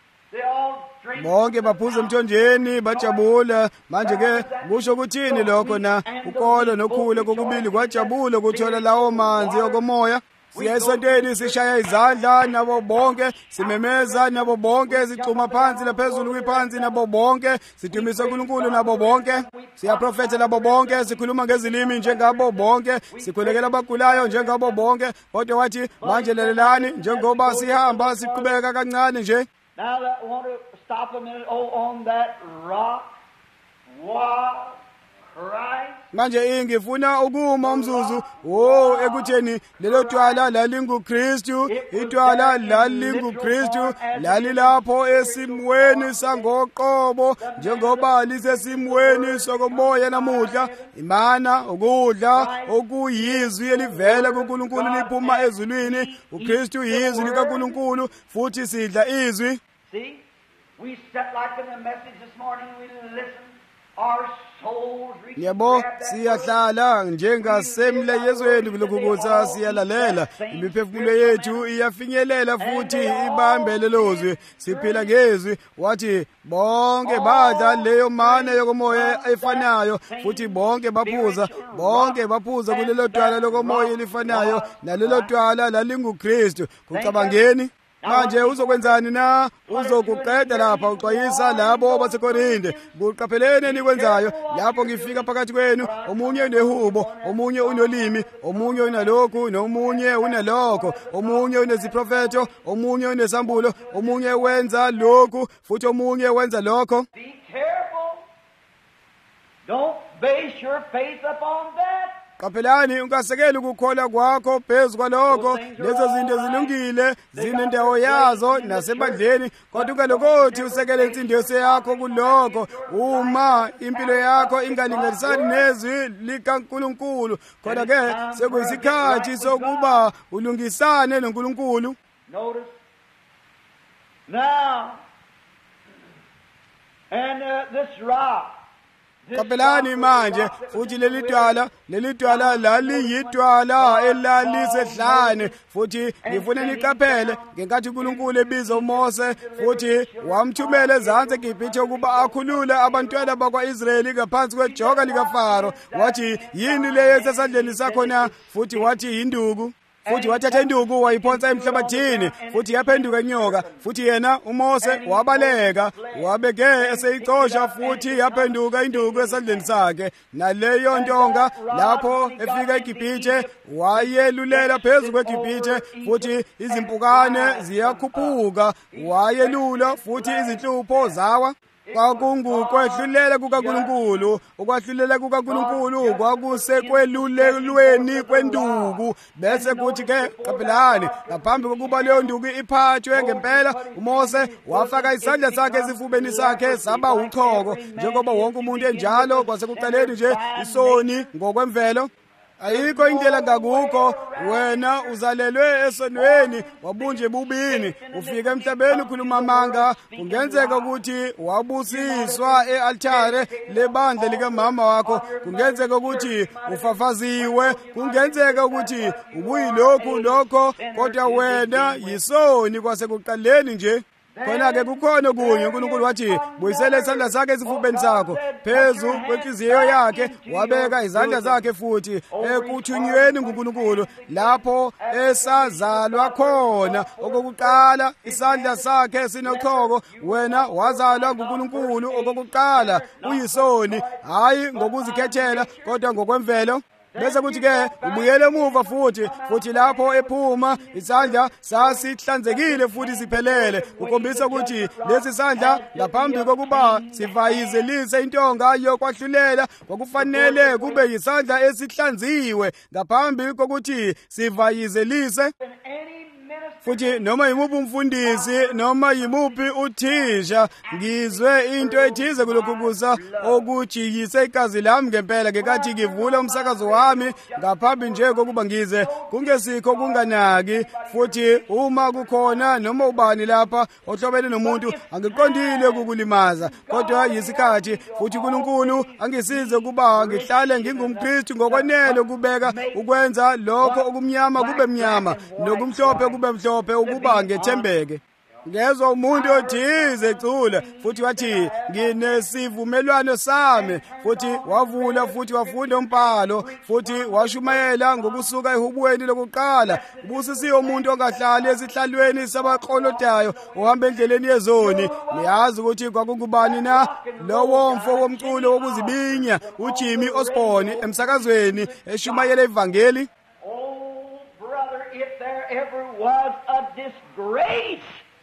Bonke baphuza emthonjeni bajabula. Manje ke kusho ukuthini lokho na? Ukolo nokhule kokubili kwajabula ukuthola lawo manzi okomoya. Siya esontweni sishaya izandla nabo bonke, simemeza nabo bonke, sicuma phansi laphezulu kwiphansi nabo bonke, sidumisa uNkulunkulu nabo bonke, siyaprofetha nabo bonke, sikhuluma ngezilimi njengabo bonke, sikhulekela abagulayo njengabo bonke. Kodwa wathi manje lalelani, njengoba sihamba siqhubeka kancane nje. Now I want to stop a minute on that rock was Christ. Manje ngifuna ukuma umzuzu ekutheni lelo dwala lalinguKristu, idwala lalinguKristu, lalilapho esimweni sangoqobo njengoba lisesimweni sokomoya namuhla. Imana ukudla okuyizwi elivela kuNkulunkulu liphuma ezulwini. uKristu yizwi likaNkulunkulu, futhi sidla izwi. See, we sat like in the message this morning, we listened. Our souls Yebo, siyahlala njengasemle yezweni kulokhuza, siyalalela, imiphefumulo yethu iyafinyelela futhi ibambe lelozwi, siphila ngezwi. Wathi bonke badla leyo mana yokomoya efanayo, futhi bonke baphuza kulelo dwala lokomoya elifanayo, nalelo dwala lalinguKristu. Kucabangeni manje uzokwenzani na? Uzokuqeda lapha uxwayisa labo baseKorinte. Kuqapheleni enikwenzayo lapho ngifika phakathi kwenu, omunye unehubo, omunye unolimi, omunye unalokhu, nomunye unalokho, omunye uneziprofeto, omunye unesambulo, omunye wenza lokhu futhi omunye wenza lokho. Be careful. Don't base your faith upon that. Qaphelani ungasekeli ukukholwa kwakho phezu kwalokho. Lezo zinto zilungile, zinendawo yazo nasebandleni, kodwa ungalokothi usekele insindiso yakho kulokho uma impilo yakho ingalinganisani nezwi likaNkulunkulu. Kodwa ke sekuyisikhathi sokuba ulungisane noNkulunkulu. Notice. Now, and this rock. Qaphelani manje futhi leli dwala laliyidwala elalisedlane, futhi ngifuna niqaphele ngenkathi uNkulunkulu ebiza uMose futhi wamthumela ezansi eGibhithe ukuba akhulule abantwana bakwa-Israyeli ngaphansi kwejoka likaFaro. Wathi yini leyo esesandleni sakho na? Futhi wathi yinduku. Futhi wathatha induku wayiphonsa emhlabathini, futhi yaphenduka inyoka. Futhi yena uMose wabaleka, wabeke eseyicosha, futhi yaphenduka induku esandleni sakhe. Naleyo ntonga lapho efika eGibhithe wayelulela phezu kweGibhithe, futhi izimpukane ziyakhuphuka. Wayelula futhi izinhlupho zawa. Kwakungukwehlulela kukaNkulunkulu. Ukwahlulela kukaNkulunkulu kwakusekwelulelweni kwenduku. Bese kuthi ke qaphelani, ngaphambi kokuba leyo nduku iphathwe ngempela, uMose wafaka isandla sakhe esifubeni sakhe saba uchoko, njengoba wonke umuntu enjalo kwasekuqaleni nje isoni ngokwemvelo. Ayikho indlela ngakukho. Wena uzalelwe esonweni, wabunje bubini, ufika emhlabeni ukhuluma amanga. Kungenzeka ukuthi wabusiswa e-altare lebandla likamama wakho. Kungenzeka ukuthi ufafaziwe. Kungenzeka ukuthi ubuyilokhu lokho, kodwa wena yisoni kwasekuqaleni nje. Khona-ke kukhona kunye uNkulunkulu wathi buyisela isandla sakhe esifubeni sakho. Phezu kwenhliziyo yakhe wabeka izandla zakhe futhi ekuthunyweni nguNkulunkulu lapho esazalwa khona okokuqala. Isandla sakhe sinochoko. Wena wazalwa nguNkulunkulu okokuqala. Uyisoni, hayi ngokuzikhethela kodwa ngokwemvelo. Bese kuthi ke ubuyele emuva futhi lapho ephuma isandla sasihlanzekile futhi siphelele. Ukhombisa ukuthi lesi sandla ngaphambi kokuba sivayizelise intonga yokwahlulela kwakufanele kube yisandla esihlanziwe ngaphambi kokuthi sivayizelise. Futhi noma yimuphi umfundisi noma yimuphi uthisha ngizwe into ethize kulokhu kusa okujikise igazi lami ngempela ngekathi ngivula umsakazo wami ngaphambi nje kokuba ngize. Kungesikho kunganaki. Futhi uma kukhona noma ubani lapha ohlobene nomuntu angiqondile ukukulimaza, kodwa yisikhathi futhi uNkulunkulu angisize ukuba ngihlale ngingumKristu ngokwanele ukubeka ukwenza lokho okumnyama kube mnyama nokumhlophe kube mhlophe ukuba ngethembeke. Ngezwe umuntu othize ecula futhi wathi nginesivumelwano sami, futhi wavula futhi wafunda umbhalo futhi washumayela ngokusuka ehubweni lokuqala. Ubusisiwe umuntu ongahlali esihlalweni sabaqolodayo ohamba endleleni yezoni. Niyazi ukuthi kwakungubani na? Lowo mfo womculo wokuzibinya uJimmy Osborne emsakazweni eshumayela ivangeli. Oh brother, if there ever was a disgrace,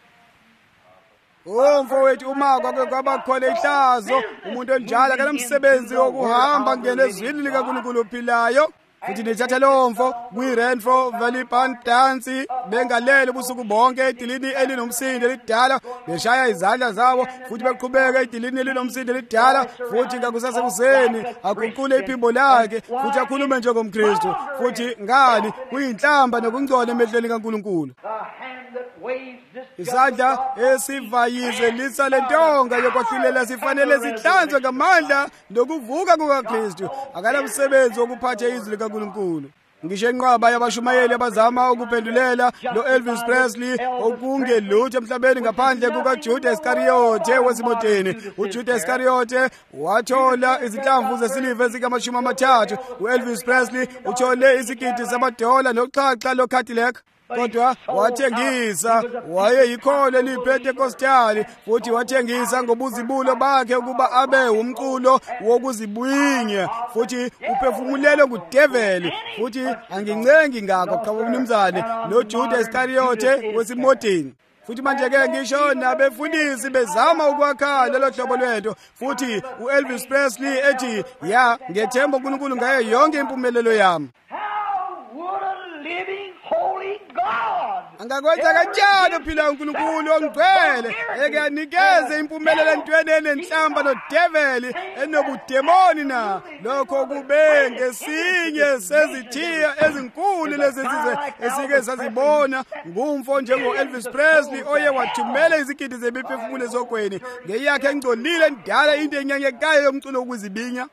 mfowethu, uma kwake kwabakhona ihlazo umuntu onjalo akanamsebenzi wokuhamba ngene ezwini likaNkulunkulu ophilayo. Futhi nithatha lowo mfo kwi-Renfrew Valley Band Dance bengalele ubusuku bonke edilini elinomsindo elidala, beshaya izandla zabo futhi beqhubeka edilini elinomsindo elidala, futhi ngakusasekuseni aguqule iphimbo lakhe futhi akhulume njengomKristu. Futhi ngani kuyinhlamba nokungcola emehlweni kaNkulunkulu. Isandla esivayizelisa lentonga yokwahlulela sifanele sihlanzwe ngamandla nokuvuka kukaKristu. Akanamsebenzi wokuphatha izwi likaNkulunkulu. Ngisho enqaba yabashumayeli abazama ukuphendulela lo-Elvis Presley okungelutho emhlabeni ngaphandle kukaJuda Iskariyothe wasemoteni. uJuda Iskariyothe wathola izinhlamvu zesiliva ezingama-30. U-Elvis Presley uthole isigidi $1 noxhaxha lo-Cadillac. kodwa wathengisa. Wayeyikholwa liPentekostali futhi wathengisa ngobuzibulo bakhe ukuba abe umculo wokuzibwinya futhi uphefumulelwe ngudeveli futhi angincengi ngakho qaba umnumzane noJuda Iskariyothe wesimodeni. Futhi manje-ke ngisho nabefundisi bezama ukwakha lelo hlobo lwento futhi uElvis Presley ethi ya ngethemba uNkulunkulu ngayo yonke impumelelo yami. Angakwenza kanjani uphila uNkulunkulu ongcwele eke anikeze impumelelo entweni enenhlamba nodeveli enobudemoni na? Lokho kube ngesinye sezithiya ezinkulu lezi esike sazibona ngumfo njengo-Elvis Presley oye wathumela izigidi zemiphefumulo ezogweni ngeyakhe engcolile ndala into enyanyekayo yomculo wokuzibinya.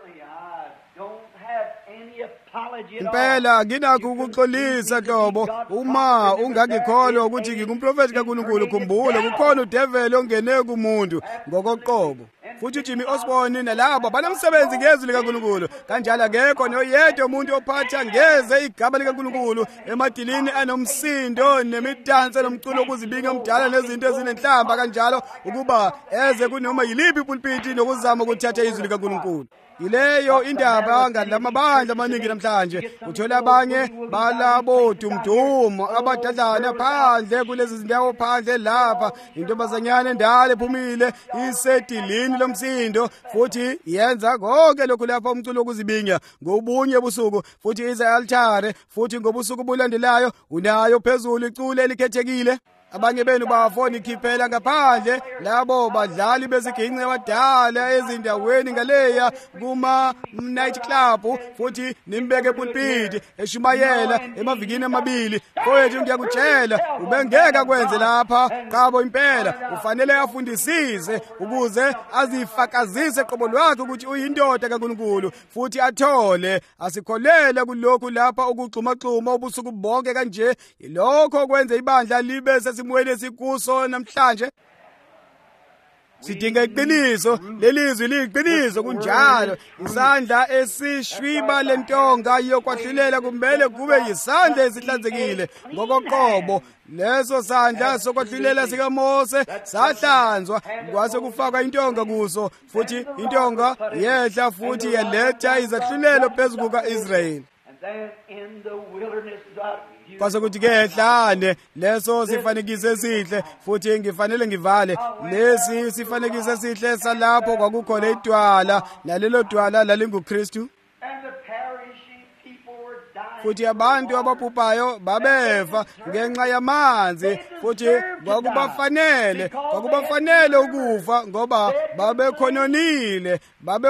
Impela nginakho ukuxolisa Hlobo uma ungangikholwa ukuthi ngingumprofeti kaNkulunkulu. Khumbula kukhona udeveli ongene kumuntu ngokoqobo. Futhi uJimmy Osborne nalabo banomsebenzi ngezwi likaNkulunkulu. Kanjalo akekho noyedwa umuntu ophatha ngeze igama likaNkulunkulu emadilini anomsindo nemidanso nomculo wokuzibinga omdala nezinto ezinenhlamba kanjalo ukuba eze kunoma yiliphi ipulpiti nokuzama ukuthatha izwi likaNkulunkulu. Yileyo indaba ngalamabandla amaningi namhlanje. Uthola abanye balabo dumdumo abadadlana phandle kulezi zindawo phandle lapha. Intombazanyana endala ephumile isedilini lomsindo futhi yenza konke lokhu lapha umculo wokuzibinya ngobunye busuku futhi iza altare futhi ngobusuku bulandelayo unayo phezulu icule elikhethekile. Abanye benu bafona ikhiphela ngaphandle labo badlali beziginci abadala ezindaweni ngaleya kuma night club futhi nimbeke epulpiti eshumayela emavikini amabili. Mfowethu ngiyakutshela ubengeke akwenze lapha qabo impela. Ufanele afundisise ukuze azifakazise qobo lwakhe ukuthi uyindoda kaNkulunkulu futhi athole asikholele kulokhu lapha ukugxumaxhuma ubusuku bonke kanje. Lokho okwenza ibandla libe simweni esikuso namhlanje. Sidinga iqiniso, lelizwi liyiqiniso kunjalo. Isandla esishwiba lentonga yokwahlulela kumele kube yisandla esihlanzekile ngokoqobo. Leso sandla sokwahlulela sikaMose sahlanzwa kwase kufaka intonga kuso futhi intonga yehla futhi yaletha izahlulelo phezu kuka-Israyeli. Kwase kuthi ke ehlane leso sifanekiso esihle futhi ngifanele ngivale lesi sifanekiso esihle salapho kwakukhona idwala nalelo dwala lalinguKristu. Futhi abantu ababhubhayo babefa ngenxa yamanzi futhi kwakubafanele ukufa ngoba babekhononile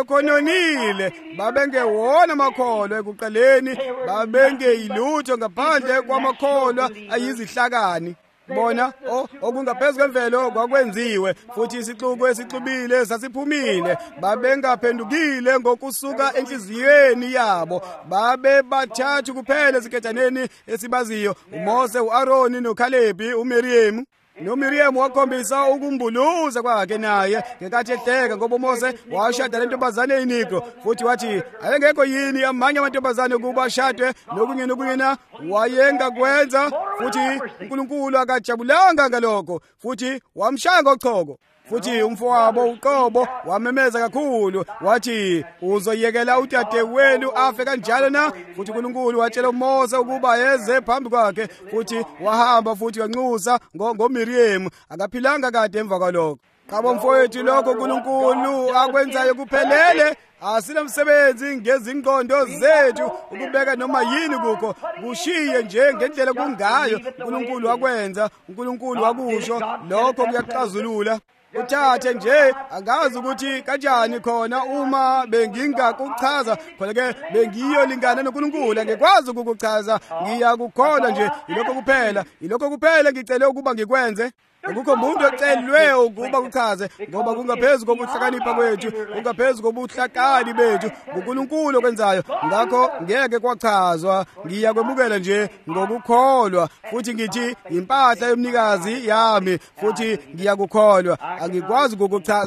babengewona amakholwa ekuqaleni, babengeyilutho ngaphandle kwamakholwa ayizihlakani. Bona okungaphezu kwemvelo kwakwenziwe futhi isixuku esixubile sasiphumile. Babengaphendukile ngokusuka enhliziyweni yabo. Babe bathathu kuphela esikethaneni esibaziyo, uMose, uAaroni noKhalebi, uMiriyamu. NoMiriyamu wakhombisa ukumbuluza kwakhe naye ngenkathi ehleka ngoba uMose washada lentombazane eyinigro futhi wathi ayengekho yini amanye amantombazane ukuba ashadwe nokunye na wayengakwenza futhi uNkulunkulu akajabulanga ngalokho futhi wamshaya ngochoko. Futhi umfowabo uqobo wamemeza kakhulu wathi uzoyekela udadewenu afe kanjalo na? Futhi uNkulunkulu watshela uMose ukuba yeze phambi kwakhe futhi wahamba futhi wanxusa ngoMiriyamu. Akaphilanga kade emva kwalokho. Qaba mfowethu lokho uNkulunkulu akwenzayo kuphelele. Asinomsebenzi ngezingqondo zethu ukubeka noma yini kukho. Kushiye nje ngendlela kungayo uNkulunkulu wakwenza, uNkulunkulu wakusho lokho kuyaxazulula. Uthathe nje angazi ukuthi kanjani khona uma bengingakuchaza khona ke bengiyolingana noNkulunkulu ngekwazi ukukuchaza. Ngiyakukholwa nje ilokho kuphela ngicela ukuba ngikwenze. Akukho umuntu ocelwe ukuba kuchaze ngoba kungaphezulu kobuhlakanipha kwethu, kungaphezulu kobuhlakani bethu, uNkulunkulu okwenzayo. Ngakho ngeke kwachazwa, ngiyakwemukela nje ngokukholwa futhi ngithi impahla yomnikazi yami futhi ngiyakukholwa. Angikwazi ukukuchaza.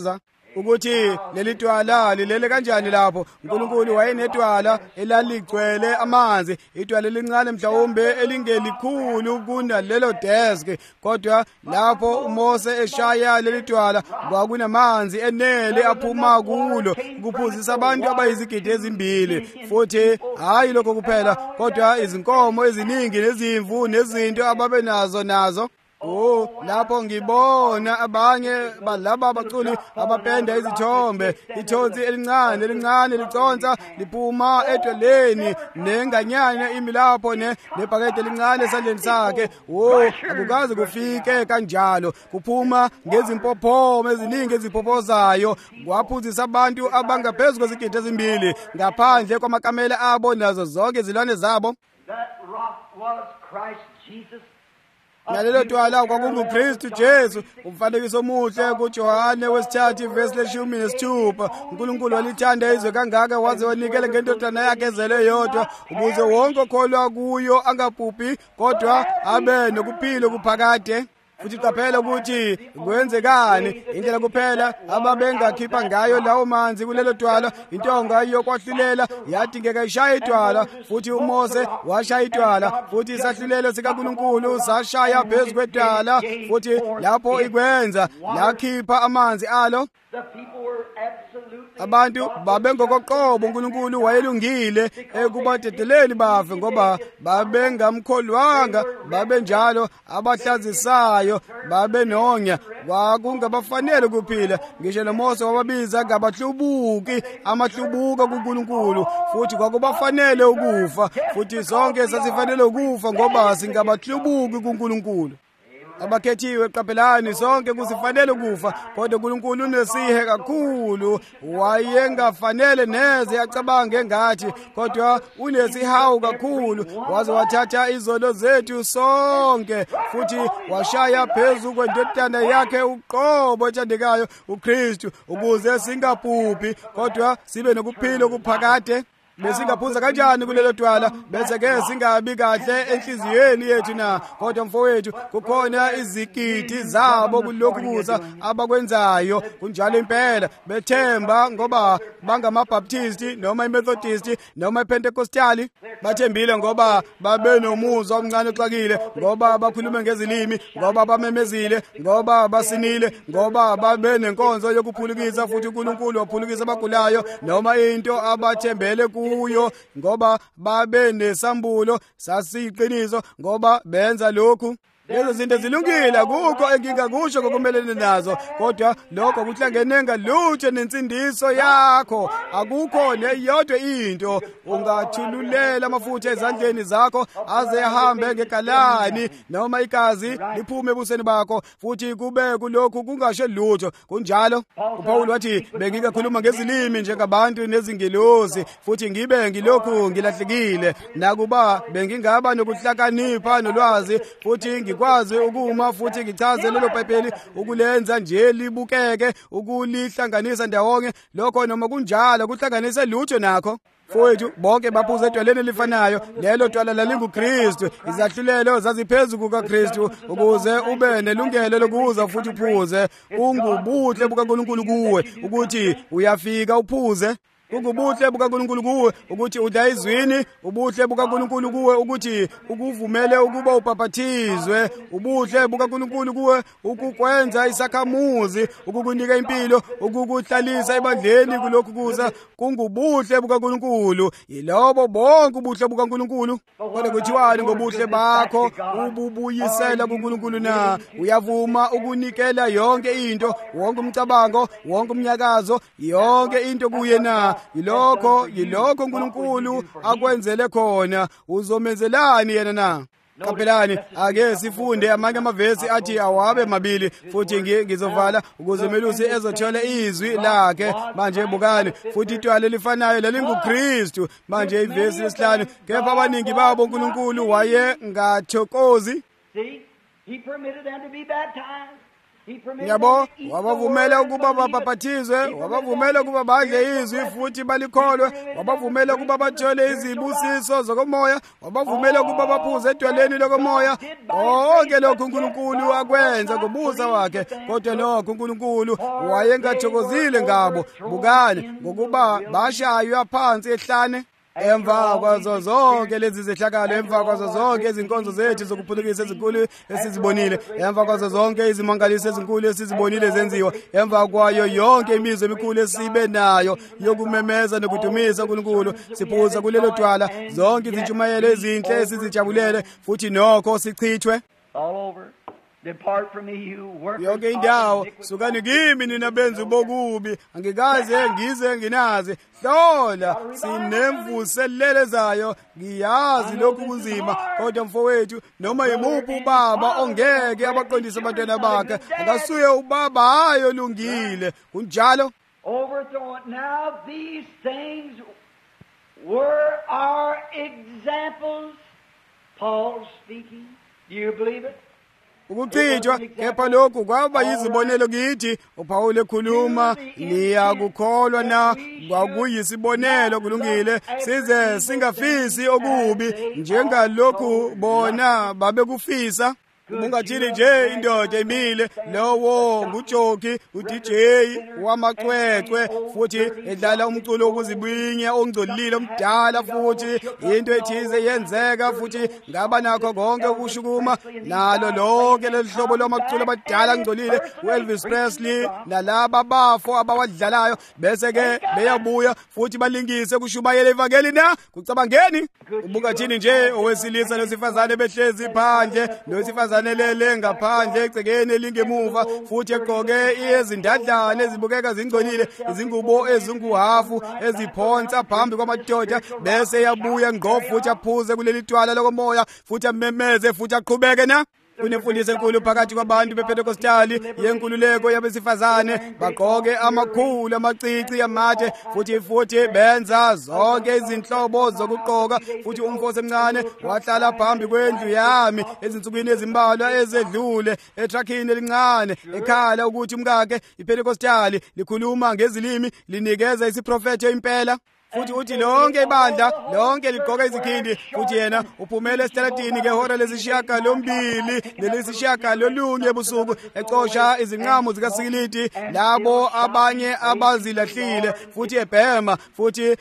ukuthi leli dwala lilele kanjani lapho. uNkulunkulu wayenedwala elaligcwele amanzi, idwala elincane mhlawumbe elingelikhulu kunalelo desk, kodwa lapho uMose eshaya leli dwala kwakunamanzi enele aphuma kulo kuphuzisa abantu abayizigidi ezimbili, futhi hayi lokho kuphela kodwa izinkomo eziningi nezimvu nezinto ababenazo. Lapho ngibona abanye balaba abaculi abapenda izithombe, ithonsi elincane liconsa liphuma edwaleni nenganyana imi lapho nebhakede elincane esandleni sakhe. Akukaze kufike kanjalo, kuphuma ngezimpophoma eziningi eziphophozayo, kwaphuzisa abantu abangaphezulu kwezigidi ezimbili ngaphandle kwamakamela abo nazo zonke izilwane zabo. That rock was Christ Jesus. Nalelo dwala kwakunguKristu Jesu. Umfanekiso omuhle kuJohane wesithathu verse 16. uNkulunkulu walithanda izwe kangaka waze wanikela ngendodana yakhe ezelwe yodwa, ukuze wonke okholwa kuyo angabhubhi kodwa abe nokuphila okuphakade. Futhi qaphela ukuthi kwenzekani, indlela kuphela ababengakhipha ngayo lawo manzi kulelo dwala, intonga yokwahlulela yadingeka ishaya idwala, futhi uMose washaya idwala, futhi isahlulelo sikaNkulunkulu sashaya phezu kwedwala, futhi lapho ikwenza lakhipha amanzi alo. Abantu babengokoqobo uNkulunkulu wayelungile ekubadedeleni bafe ngoba babengamkholwanga, babenjalo abahlazisayo, babenonya, kwakungabafanele ukuphila. Ngisho noMose wababiza ngabahlubuki, amahlubuka kuNkulunkulu, futhi kwakubafanele ukufa, futhi sonke sasifanele ukufa ngoba singabahlubuki kuNkulunkulu. Abakhethiwe qaphelani, sonke kusifanele ukufa, kodwa uNkulunkulu unesihe kakhulu, wayengafanele neze acabange ngathi, kodwa unesihawu kakhulu, waze wathatha izono zethu sonke, futhi washaya phezu kwendodana yakhe uqobo ethandekayo uKristu, ukuze singabhubhi kodwa sibe nokuphila okuphakade. Besingaphuza kanjani kulelo dwala, bese ke singabi kahle enhliziyweni yethu na, kodwa mfowethu kukhona izigidi zabo kulokhu kuza abakwenzayo. Kunjalo impela bethemba ngoba bangamabaptisti noma iMethodisti noma iPentecostali, bathembile ngoba babenomuzwa omncane oxakile, ngoba bakhuluma ngezilimi, ngoba bamemezile, ngoba basinile, ngoba babenenkonzo yokuphulukisa, futhi uNkulunkulu waphulukisa abagulayo, noma into abathembele kuyo, ngoba babenesambulo sasiqiniso, ngoba benza lokhu. Lezo zinto zilungile, akukho engingakusho ngokumelene nazo, kodwa lokho kuhlangene ngalutho nensindiso yakho. Akukho neyodwa into ungathululela amafutha ezandleni zakho aze ahambe ngegalani noma igazi liphume ebusweni bakho, futhi kube kulokhu kungasho lutho. Kunjalo uPaul wathi, bengingakhuluma ngezilimi njengabantu nezingelosi, futhi ngibe ngilokhu ngilahlekile, nakuba bengingaba nokuhlakanipha nolwazi, futhi kwazi ukuma, futhi ngichaze lelo Bhayibheli ukulenza nje libukeke, ukulihlanganisa ndawonye. Lokho noma kunjalo kuhlanganise lutho nakho. Futhi bonke baphuza edwaleni elifanayo, lelo dwala lalinguKristu. Izahlulelo zaziphezu kukaKristu ukuze ube nelungelo lokuza futhi uphuze. Kungubuhle bukaNkulunkulu kuwe ukuthi uyafika uphuze. Kungubuhle bukaNkulunkulu kuwe ukuthi udla izwini, ubuhle bukaNkulunkulu kuwe ukuthi ukuvumele ukuba ubhaphathizwe, ubuhle bukaNkulunkulu kuwe ukukwenza isakhamuzi, ukukunika impilo, ukukuhlalisa ebandleni kulokhu kuza. Kungubuhle bukaNkulunkulu, yilobo bonke ubuhle bukaNkulunkulu. Kodwa kuthiwani ngobuhle bakho ububuyisela kuNkulunkulu na? Uyavuma ukunikela yonke into, wonke umcabango, wonke umnyakazo, yonke into kuye na? Yilokho uNkulunkulu akwenzele khona. Uzomenzelani yena na? Qaphelani, ake sifunde amanye amavesi athi awabe mabili, futhi ngizovala ukuze umelusi ezothola izwi lakhe. Manje bukani, futhi idwala elifanayo lalinguKristu. Manje ivesi lesihlanu, kepha abaningi babo uNkulunkulu waye ngathokozi. See, he permitted them to be baptized. yabo wabavumela ukuba babhaphathizwe, wabavumela ukuba badle izwi futhi balikholwe, wabavumela ukuba bathole izibusiso zokomoya, wabavumela ukuba baphuze edwaleni lokomoya. Konke lokhu uNkulunkulu akwenza ngobusa wakhe, kodwa lokhu uNkulunkulu wayengathokozile ngabo. Bukani ngokuba bashaywa phansi ehlane. Emva kwazo zonke lezi zehlakalo, emva kwazo zonke izinkonzo zethu zokuphulukisa ezinkulu esizibonile, emva kwazo zonke izimangaliso ezinkulu esizibonile zenziwa, emva kwayo yonke imizwa emikhulu esibe nayo yokumemeza nokudumisa uNkulunkulu, siphuza kulelo dwala zonke izintshumayelo ezinhle esizijabulele, futhi nokho sichithwe. Yonke indawo, sukani kimi nina benzi bokubi, angikaze ngize nginazi. Hlola, sinemvuselelezayo, ngiyazi lokhu kunzima, kodwa mfowethu, noma yimuphi ubaba ongeke abaqondise abantwana bakhe, akasuye ubaba hayo lungile. Kunjalo overthrown. Now these things were our examples. Paul speaking. Do you believe it? Ukuchithwa, kepha lokhu kwaba yizibonelo kithi. uPaul ekhuluma, niyakukholwa na? Kwakuyisibonelo kulungile, size singafisi okubi njengalokhu bona babekufisa. Ungathini nje indoda emile, lowo nguJoki, uDJ wamacwecwe, futhi edlala umculo wokuzibwinya ongcolile omdala, futhi into ethize yenzeka, futhi ngaba nakho konke ukushukuma nalo lonke lelihlobo lwamaculo abadala angcolile, uElvis Presley nalaba bafo abawadlalayo, bese ke beyabuya futhi balingise kushubayela ivangeli na? Kucabangeni ubungathini nje owesilisa nosifazane behlezi phandle, nosifazane lele ngaphandle egcekeni elingemuva, futhi egqoke izindadlana ezibukeka zingcolile, izingubo ezinguhafu eziphonsa phambi kwamadoda, bese yabuya ngqo futhi aphuze kuleli dwala lokomoya, futhi amemeze futhi aqhubeke na? Kunemfundiso enkulu phakathi kwabantu bePentekostali yenkululeko yabesifazane, bagqoke amakhulu amacici amade, futhi benza zonke izinhlobo zokugqoka, futhi umfosi emncane wahlala phambi kwendlu yami ezinsukwini ezimbalwa ezedlule etruckini elincane, ekhala ukuthi umkakhe iPentekostali likhuluma ngezilimi, linikeza isiprofetho impela. Futhi uthi lonke ibandla lonke ligqoka izikhindi, futhi yena uphumela esitaladini ngehora lesishiyagalombili nelesishiyagalolunye ebusuku, ecosha izinqamu zikasikilidi labo abanye abazilahlile, futhi ebhema, futhi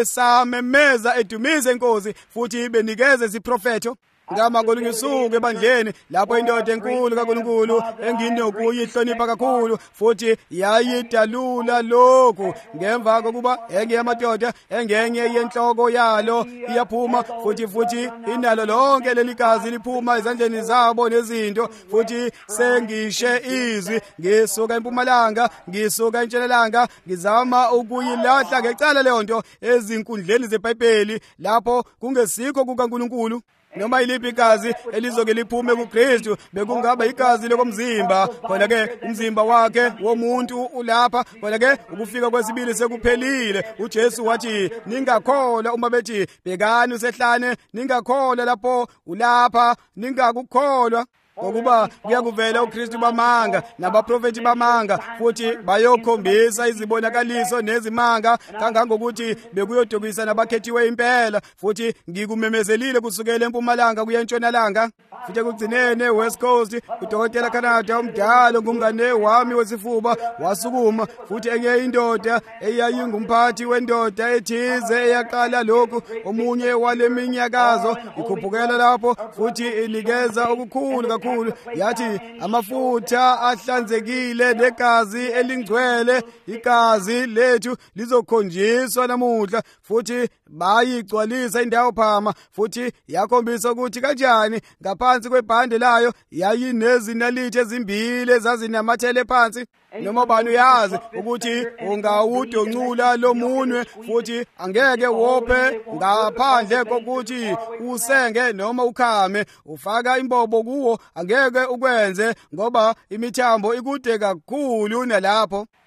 esamemeza edumise inkosi, futhi benikeza isiprofetho. Ngama kolunye usuku ebandleni, lapho indoda enkulu kaNkulunkulu enginokuyihlonipha kakhulu, futhi yayidalula lokhu ngemva kokuba enye yamadoda engenye yenhloko yalo iyaphuma, futhi inalo lonke leligazi liphuma ezandleni zabo nezinto, futhi sengishe izwi ngisuka empumalanga, ngisuka entshonalanga, ngizama ukuyilahla ngecala leyo nto ezinkundleni zeBhayibheli lapho kungesikho kukaNkulunkulu. Noma iliphi igazi elizoke liphume kuKristu, bekungaba igazi lokomzimba, khona ke umzimba wakhe womuntu ulapha, khona ke ukufika kwesibili sekuphelile. uJesu wathi, ningakholwa uma bethi bhekani usehlane, ningakholwa lapho ulapha, ningakukholwa. Ngokuba kuyakuvela uKristu bamanga nabaprofeti bamanga, futhi bayokhombisa izibonakaliso nezimanga, kangangokuthi bekuyodukisa nabakhethiwe impela, futhi ngikumemezelile kusukela empumalanga kuya entshonalanga, futhi ekugcineni West Coast. uDokotela Canada umdala ngumngane wami wesifuba wasukuma, futhi enye indoda eyayingumphathi wendoda ethize eyaqala lokhu, omunye waleminyakazo ikhuphukela lapho, futhi inikeza okukhulu kakhulu. Yathi amafutha ahlanzekile negazi elingcwele, igazi lethu lizokhonjiswa namuhla, futhi bayigcwalisa indawo phama, futhi yakhombisa ukuthi kanjani ngaphansi kwebhande layo yayinezinalithi ezimbili ezazinamathele phansi. Noma bani uyazi ukuthi ungawudoncula lo munwe, futhi angeke wophe ngaphandle kokuthi usenge noma ukhame, ufaka imbobo kuwo angeke ukwenze, ngoba imithambo ikude kakhulu nalapho.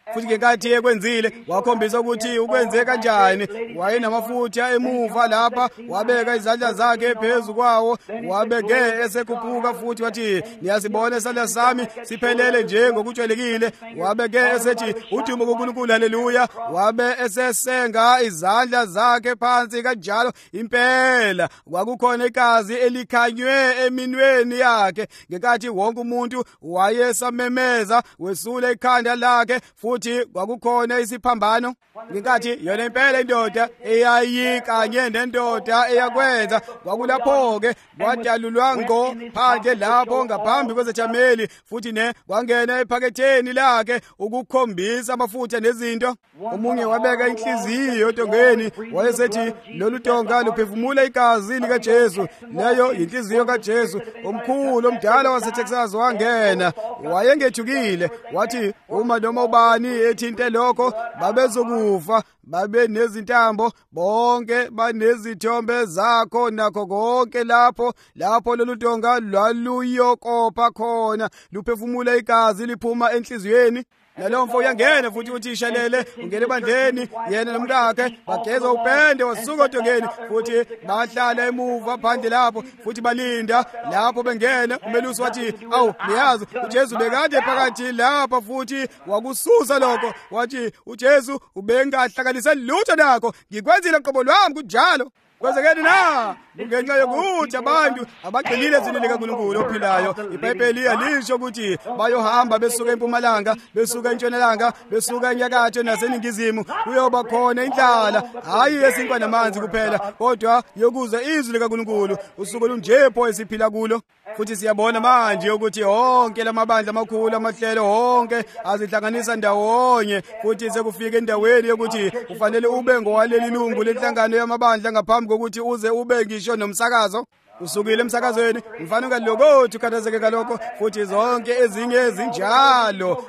futhi ngenkathi ekwenzile wakhombisa ukuthi ukwenze kanjani. Wayenamafutha emuva lapha, wabeka izandla zakhe phezu kwawo, wabeke esekhuphuka futhi wathi, niyasibona isandla sami siphelele nje ngokujwayelekile. Wabeke esethi, udumo kuNkulunkulu, haleluya. Wabe esesenga izandla zakhe phansi kanjalo. Impela kwakukhona igazi elikhanywe eminweni yakhe ngenkathi wonke umuntu wayesamemeza wesula ikhanda lakhe, futhi kwakukhona isiphambano ngenkathi yona impela indoda eyayikanye nendoda eyakwenza. Kwakulapho-ke kwadalulwa ngo phandle lapho ngaphambi kwezethameli, futhi kwangena ephaketheni lakhe ukukhombisa amafutha nezinto. Omunye wabeka inhliziyo etongeni, wayesethi lolu tonga luphefumula igazi likaJesu. Leyo inhliziyo kaJesu. Omkhulu omdala waseTexas wangena, wayengethukile, wathi uma noma ubani ethinte lokho babezokufa. Babe nezintambo, bonke banezithombe zakho nakho konke lapho lolu tonga lwaluyokopha khona, luphefumula igazi liphuma enhliziyweni. Nalowo mfo uyangena futhi uthi ishalele, ungena ebandleni, yena nomkakhe bageza upende, wasuka otongeni, futhi bahlala emuva phandle lapho, futhi balinda lapho bengena. Umelusi wathi, awu niyazi uJesu bekade phakathi lapha, futhi wakususa lokho. Wathi uJesu ubengahlanganise lutho nakho, ngikwenzile qobo lwami kunjalo. Kwenzekeni na ngenxa yokuthi abantu abagxilile ezweni likaNkulunkulu ophilayo. iBhayibheli alisho ukuthi bayohamba besuka empumalanga, besuka entshonalanga, besuka enyakatho naseningizimu. Kuyoba khona indlala, hayi yesinkwa namanzi kuphela, kodwa yokuzwa izwi likaNkulunkulu usuku olunjepho esiphila kulo. Futhi siyabona manje ukuthi onke lamabandla amakhulu amahlelo wonke azihlanganisa ndawonye, futhi sekufika endaweni yokuthi ufanele ube ngowaleli lungu lenhlangano yamabandla ngaphambi kokuthi uze ube ngisho nomsakazo. Usukile emsakazweni, mfana ungalokothi ukhathazeke kalokho, futhi zonke ezinye ezinjalo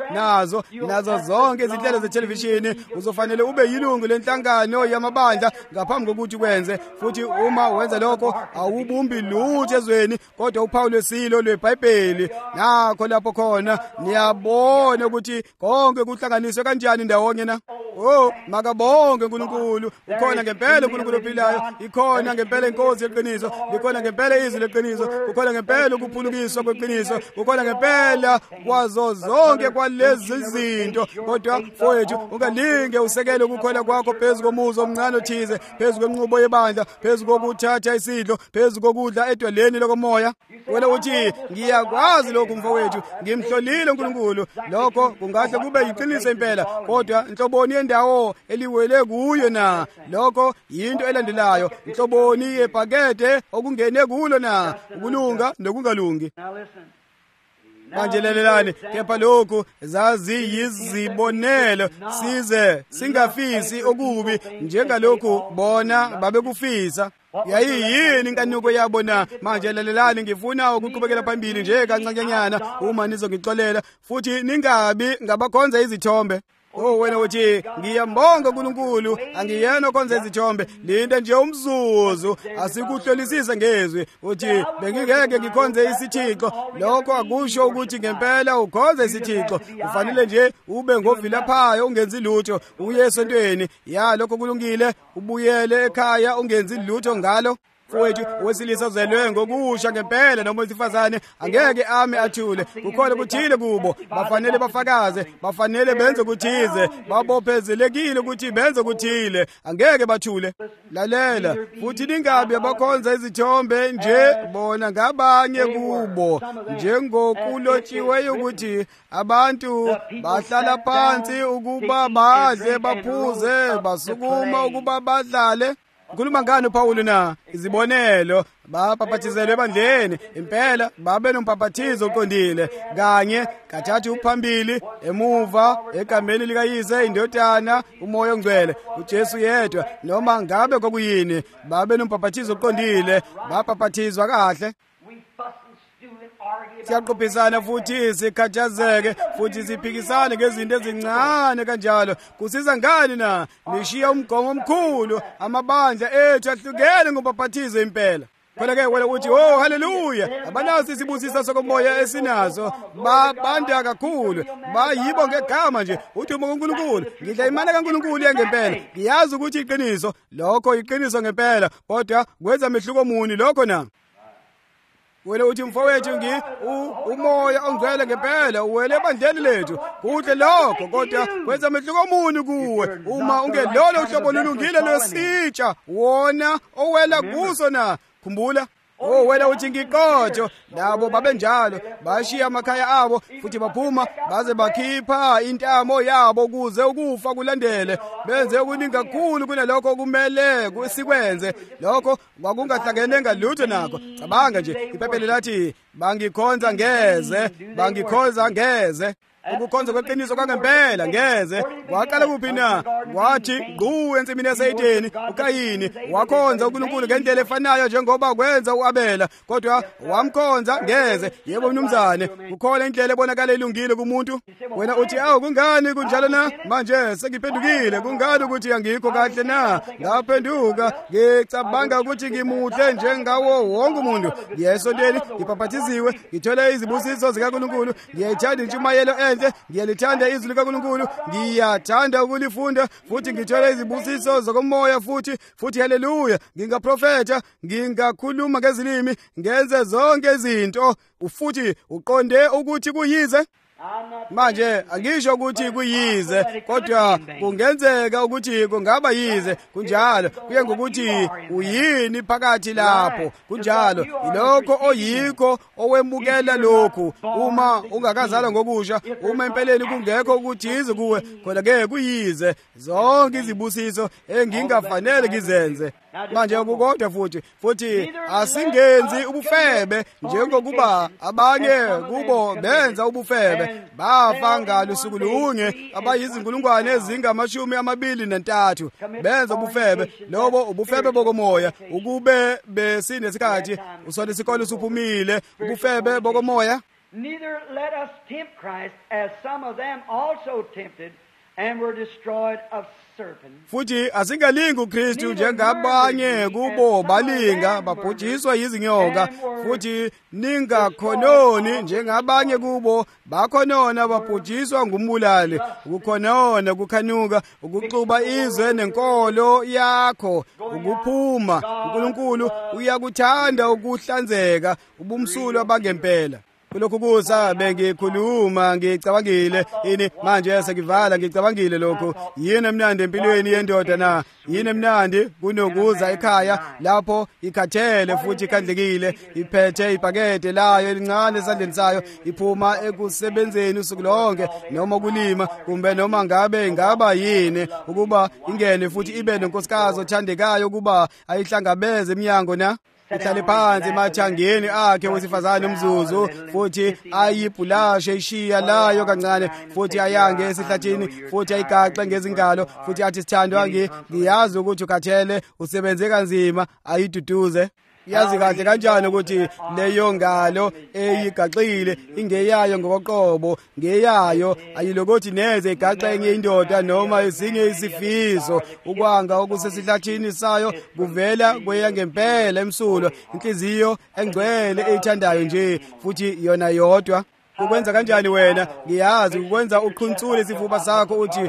nazo zonke izinhlelo zethelevishini uzofanele ube yilungu lenhlangano yamabandla ngaphambi kokuthi kwenze. Futhi uma wenza lokho awubumbi lutho ezweni, kodwa uphawu lwesilo lweBhayibheli nakho lapho khona niyabona ukuthi konke kuhlanganiswe kanjani ndawonye na. Makabonge uNkulunkulu, ukhona ngempela uNkulunkulu ophilayo, ikhona ngempela inkosi yeqiniso, ikhona ngempela izwi leqiniso, kukhona ngempela ukuphulukiswa kweqiniso, kukhona ngempela kwazo zonke kwalezi zinto. Kodwa mfowethu, ungalinge usekele ukukholwa kwakho phezu komuzo omncane othize, phezu kwenqubo yebandla, phezu kokuthatha isidlo, phezu kokudla edwaleni lokomoya. Wena uthi ngiyakwazi lokhu mfowethu, ngimhlolile uNkulunkulu. Lokho kungahle kube yiqiniso impela, kodwa inhloboni yendawo eliwele kuyo na? Lokho yinto elandelayo. Inhloboni yebhakede okungene kulo na? Ukulunga nokungalungi. Manje lelelani, kepha lokhu zaziyizibonelo, size singafisi okubi njengalokhu bona babekufisa. Yayiyini inkanuko yabo na? Manje lalelani, ngifuna ukuqhubekela phambili nje kancankenyana uma nizongixolela, futhi ningabi ngabakhonza izithombe. Wena uthi ngiyambonga uNkulunkulu, angiyena okhonza izithombe. Linda nje umzuzu, asikuhlolisise ngezwi. Uthi bengingeke ngikhonze isithixo. Lokho akusho ukuthi ngempela ukhonza isithixo. Ufanele nje ube ngovilaphayo, ungenzi lutho, uye esontweni. Lokho kulungile, ubuyele ekhaya ungenzi lutho ngalo. Mfowethu wesilisa uzelwe ngokusha ngempela, noma owesifazane angeke ame athule. Kukhona kuthile kubo, bafanele bafakaze, bafanele benze kuthize, babophezelekile ukuthi benze kuthile, angeke bathule. Lalela, futhi ningabi abakhonza izithombe nje bona ngabanye kubo, njengokulotshiweyo ukuthi abantu bahlala phansi ukuba badle, baphuze, basukuma ukuba badlale. Ukhuluma ngani uPawulu na? Izibonelo, babaphathizelwe ebandleni, impela babe nompaphathizo oqondile, kanye kathathu uphambili, emuva, egameni likayise, indodana, umoya ongcwele, uJesu yedwa, noma ngabe kokuyini, babe nompaphathizo oqondile, baphathizwa kahle. Siyaqophisana futhi sikhathazeke, futhi siphikisane ngezinto ezincane kanjalo. Kusiza ngani na? Nishiya umgomo omkhulu, amabandla ethu ahlukene ngobaphathizo impela. khona-ke wena uthi oh haleluya, abanaso isibusiso sokomoya esinazo, banda kakhulu, bayibo ngegama nje, udumo kuNkulunkulu, ngidla imana kaNkulunkulu yangempela, ngiyazi ukuthi iqiniso, lokho iqiniso ngempela, kodwa kwenza mehluko muni lokho na? Wena uthi mfowethu umoya ongcwele ngempela uwele ebandleni lethu, kuhle lokho, kodwa kwenza mehluko muni kuwe uma ungelolo uhlobo olulungile lwesitsha wona owela kuso na? Khumbula, oh wena uthi ngiqotho, labo babenjalo, bashiya amakhaya abo futhi baphuma baze bakhipha intamo yabo kuze ukufa kulandele, benze okuningi kakhulu kunalokho kumele sikwenze, lokho kwakungahlangene ngalutho nakho. Cabanga nje, iphephe lathi bangikhonza ngeze, ukukhonza kweqiniso kwangempela ngeze. Waqala kuphi na? Wathi ngqu ensimini yaseYedeni uKayini wakhonza uNkulunkulu ngendlela efanayo njengoba kwenza uAbela, kodwa wamkhonza ngeze. Yebo mnumzane, kukhona indlela ebonakala ilungile kumuntu. Wena uthi awu kungani kunjalo na? Manje sengiphendukile, kungani ukuthi angikho kahle na? Ngaphenduka, ngicabanga ukuthi ngimuhle njengawo wonke umuntu. Ngiyesontweni, ngibhaphathiziwe, ngithole izibusiso zikaNkulunkulu, ngiyayithanda intshumayelo enhle, ngiyalithanda izwi likaNkulunkulu, ngiyathanda ukulifunda, futhi ngithole izibusiso zokomoya futhi haleluya, ngingaprofetha, ngingakhuluma ngezilimi, ngenze zonke izinto, futhi uqonde ukuthi kuyize. Manje angisho ukuthi kuyize, kodwa kungenzeka ukuthi kungaba yize. Kunjalo kuye ngokuthi uyini phakathi lapho. Kunjalo ilokho oyikho owemukela lokhu uma ungakazalwa ngokusha, uma empeleni kungekho ukuthi yize kuwe, khona-ke kuyize zonke izibusiso engingafanele ngizenze. Manje kukodwa futhi asingenzi ubufebe njengokuba abanye kubo benza ubufebe, bafa ngalo usuku lunye abayizinkulungwane ezingama-23 benza ubufebe. Lobo ubufebe bokomoya, ukube besinesikhathi usona isikole usuphumile, ubufebe bokomoya. Neither let us tempt Christ, as some of them also tempted and were destroyed of serpents. Futhi asingalingi uKristu njengabanye kubo balinga babhujiswa yizinyoka, futhi ningakhononi njengabanye kubo bakhonona babhujiswa ngumbulali. Ukukhonona, ukukhanuka, ukuxuba izwe nenkolo yakho, ukuphuma. uNkulunkulu uyakuthanda ukuhlanzeka, ubumsulwa bangempela. Kulokhu kusa bengikhuluma ngicabangile ini manje sengivala ngicabangile lokho. Yini emnandi empilweni yendoda na? Yini emnandi kunokuza ekhaya lapho ikhathele futhi ikhandlekile, iphethe ibhakede layo elincane esandleni sayo, iphuma ekusebenzeni usuku lonke, noma kulima kumbe noma ingaba yini, ukuba ingene futhi ibe nenkosikazi othandekayo ukuba ayihlangabeze eminyango na? Ihlale phansi emathangeni akhe wesifazane umzuzu, futhi ayibhulashe ishiya layo kancane, futhi ayange esihlathini, futhi ayigaxe ngezingalo, futhi athi sithandwa, ngiyazi ukuthi ukhathele, usebenze kanzima, ayiduduze. Yazi kahle kanjani ukuthi leyo ngalo eyigaxile ingeyayo ngokoqobo, ngeyayo ayilokothi neze igaxe enye indoda noma ezinye isifiso. Ukwanga okusesihlathini sayo kuvela kweyangempela emsulwa, inhliziyo engcwele eyithandayo nje, futhi yona yodwa. Ukwenza kanjani wena? Ngiyazi ukwenza uqhuntsule isifuba sakho uthi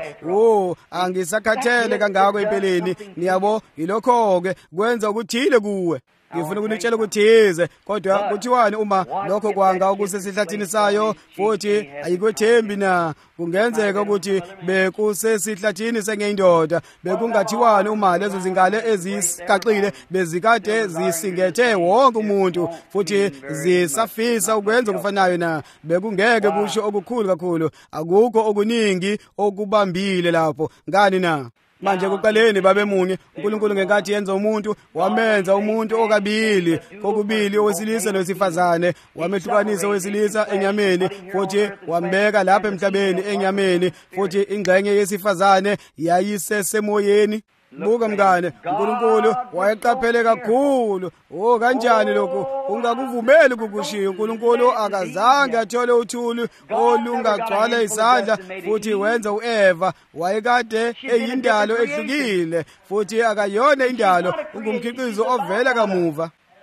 angisakhathele kangako empeleni. Niyabo ilokho-ke kwenza ukuthile kuwe. Ngifuna ukunitshela ukuthize, kodwa kuthiwani uma lokho kwanga okusesihlathini sayo futhi ayikwethembi na? Kungenzeka ukuthi bekusesihlathini sengeyindoda, bekungathiwani uma lezo zingale ezisigaxile bezikade zisingethe wonke umuntu futhi zisafisa ukwenza okufanayo na? Bekungeke kusho okukhulu kakhulu, akukho okuningi okubambile lapho. Ngani na? Manje kuqaleni babemunye, uNkulunkulu ngenkathi yenza umuntu, wamenza umuntu okabili, kokubili owesilisa nowesifazane, wamehlukanisa owesilisa enyameni, futhi wambeka lapha emhlabeni enyameni, futhi ingxenye yesifazane yayisesemoyeni. Buka mngane, uNkulunkulu wayeqaphele kakhulu. Kanjani lokho? Ungakuvumeli ukukushiya. uNkulunkulu akazange athole uthuli olungagcwala izandla, futhi wenza uEva. Wayekade eyindalo ehlukile, futhi akayona indalo, ungumkhiqizo ovela kamuva.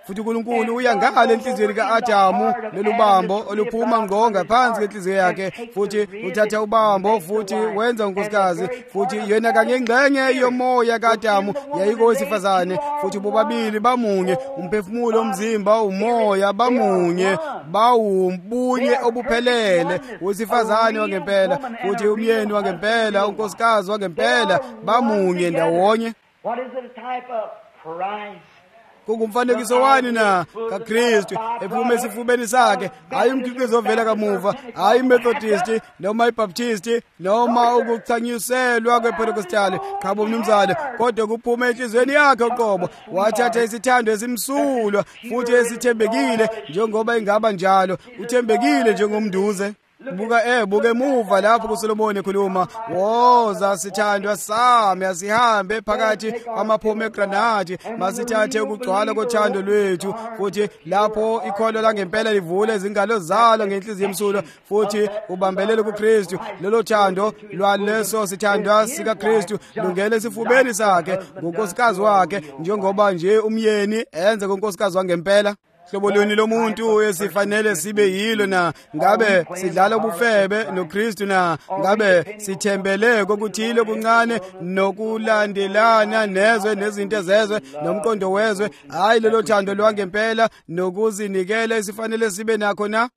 futhi uNkulunkulu uyangale enhliziyweni ka-Adamu lelubambo oluphuma ngqo ngaphansi kwenhliziyo yakhe, futhi uthatha ubambo futhi wenza unkosikazi, futhi yena kanye ngxenye yomoya ka-Adamu yayikowesifazane, futhi bobabili bamunye, umphefumulo, umzimba, umoya bamunye, bawumbunye obuphelele, wesifazane wangempela futhi umyeni wangempela, unkosikazi wangempela, bamunye ndawonye. What is it, a type of Christ? Kungumfanekiso wani na kaKristu ephume esifubeni sakhe, hayi umkhiqizo ovela kamuva, hayi iMethodist noma iBaptist noma ukuchanyuselwa kwePentecostal, khabo mnumzane, kodwa kuphume enhlizweni yakhe uqobo, wathatha isithando esimsulwa futhi esithembekile, njengoba ingaba njalo, uthembekile njengomnduze. Buka emuva lapho kuSolomoni ekhuluma, woza sithandwa sami asihambe phakathi kwamapomegranate, masithathe ukugcwala kothando lwethu, futhi lapho ikholo langempela livule izingalo zalo ngenhliziyo emsulwa, futhi ubambelele kuKristu. Lelo thando lwaleso sithandwa sikaKristu lungele esifubeni sakhe ngonkosikazi wakhe, njengoba nje umyeni enze ngonkosikazi wangempela. Hlobo luni lomuntu esifanele sibe yilo na? Ngabe sidlala ubufebe noKristu na? Ngabe sithembele kokuthile kuncane nokulandelana nezwe nezinto ezezwe nomqondo wezwe, hayi lelo thando lwangempela nokuzinikela esifanele sibe nakho na?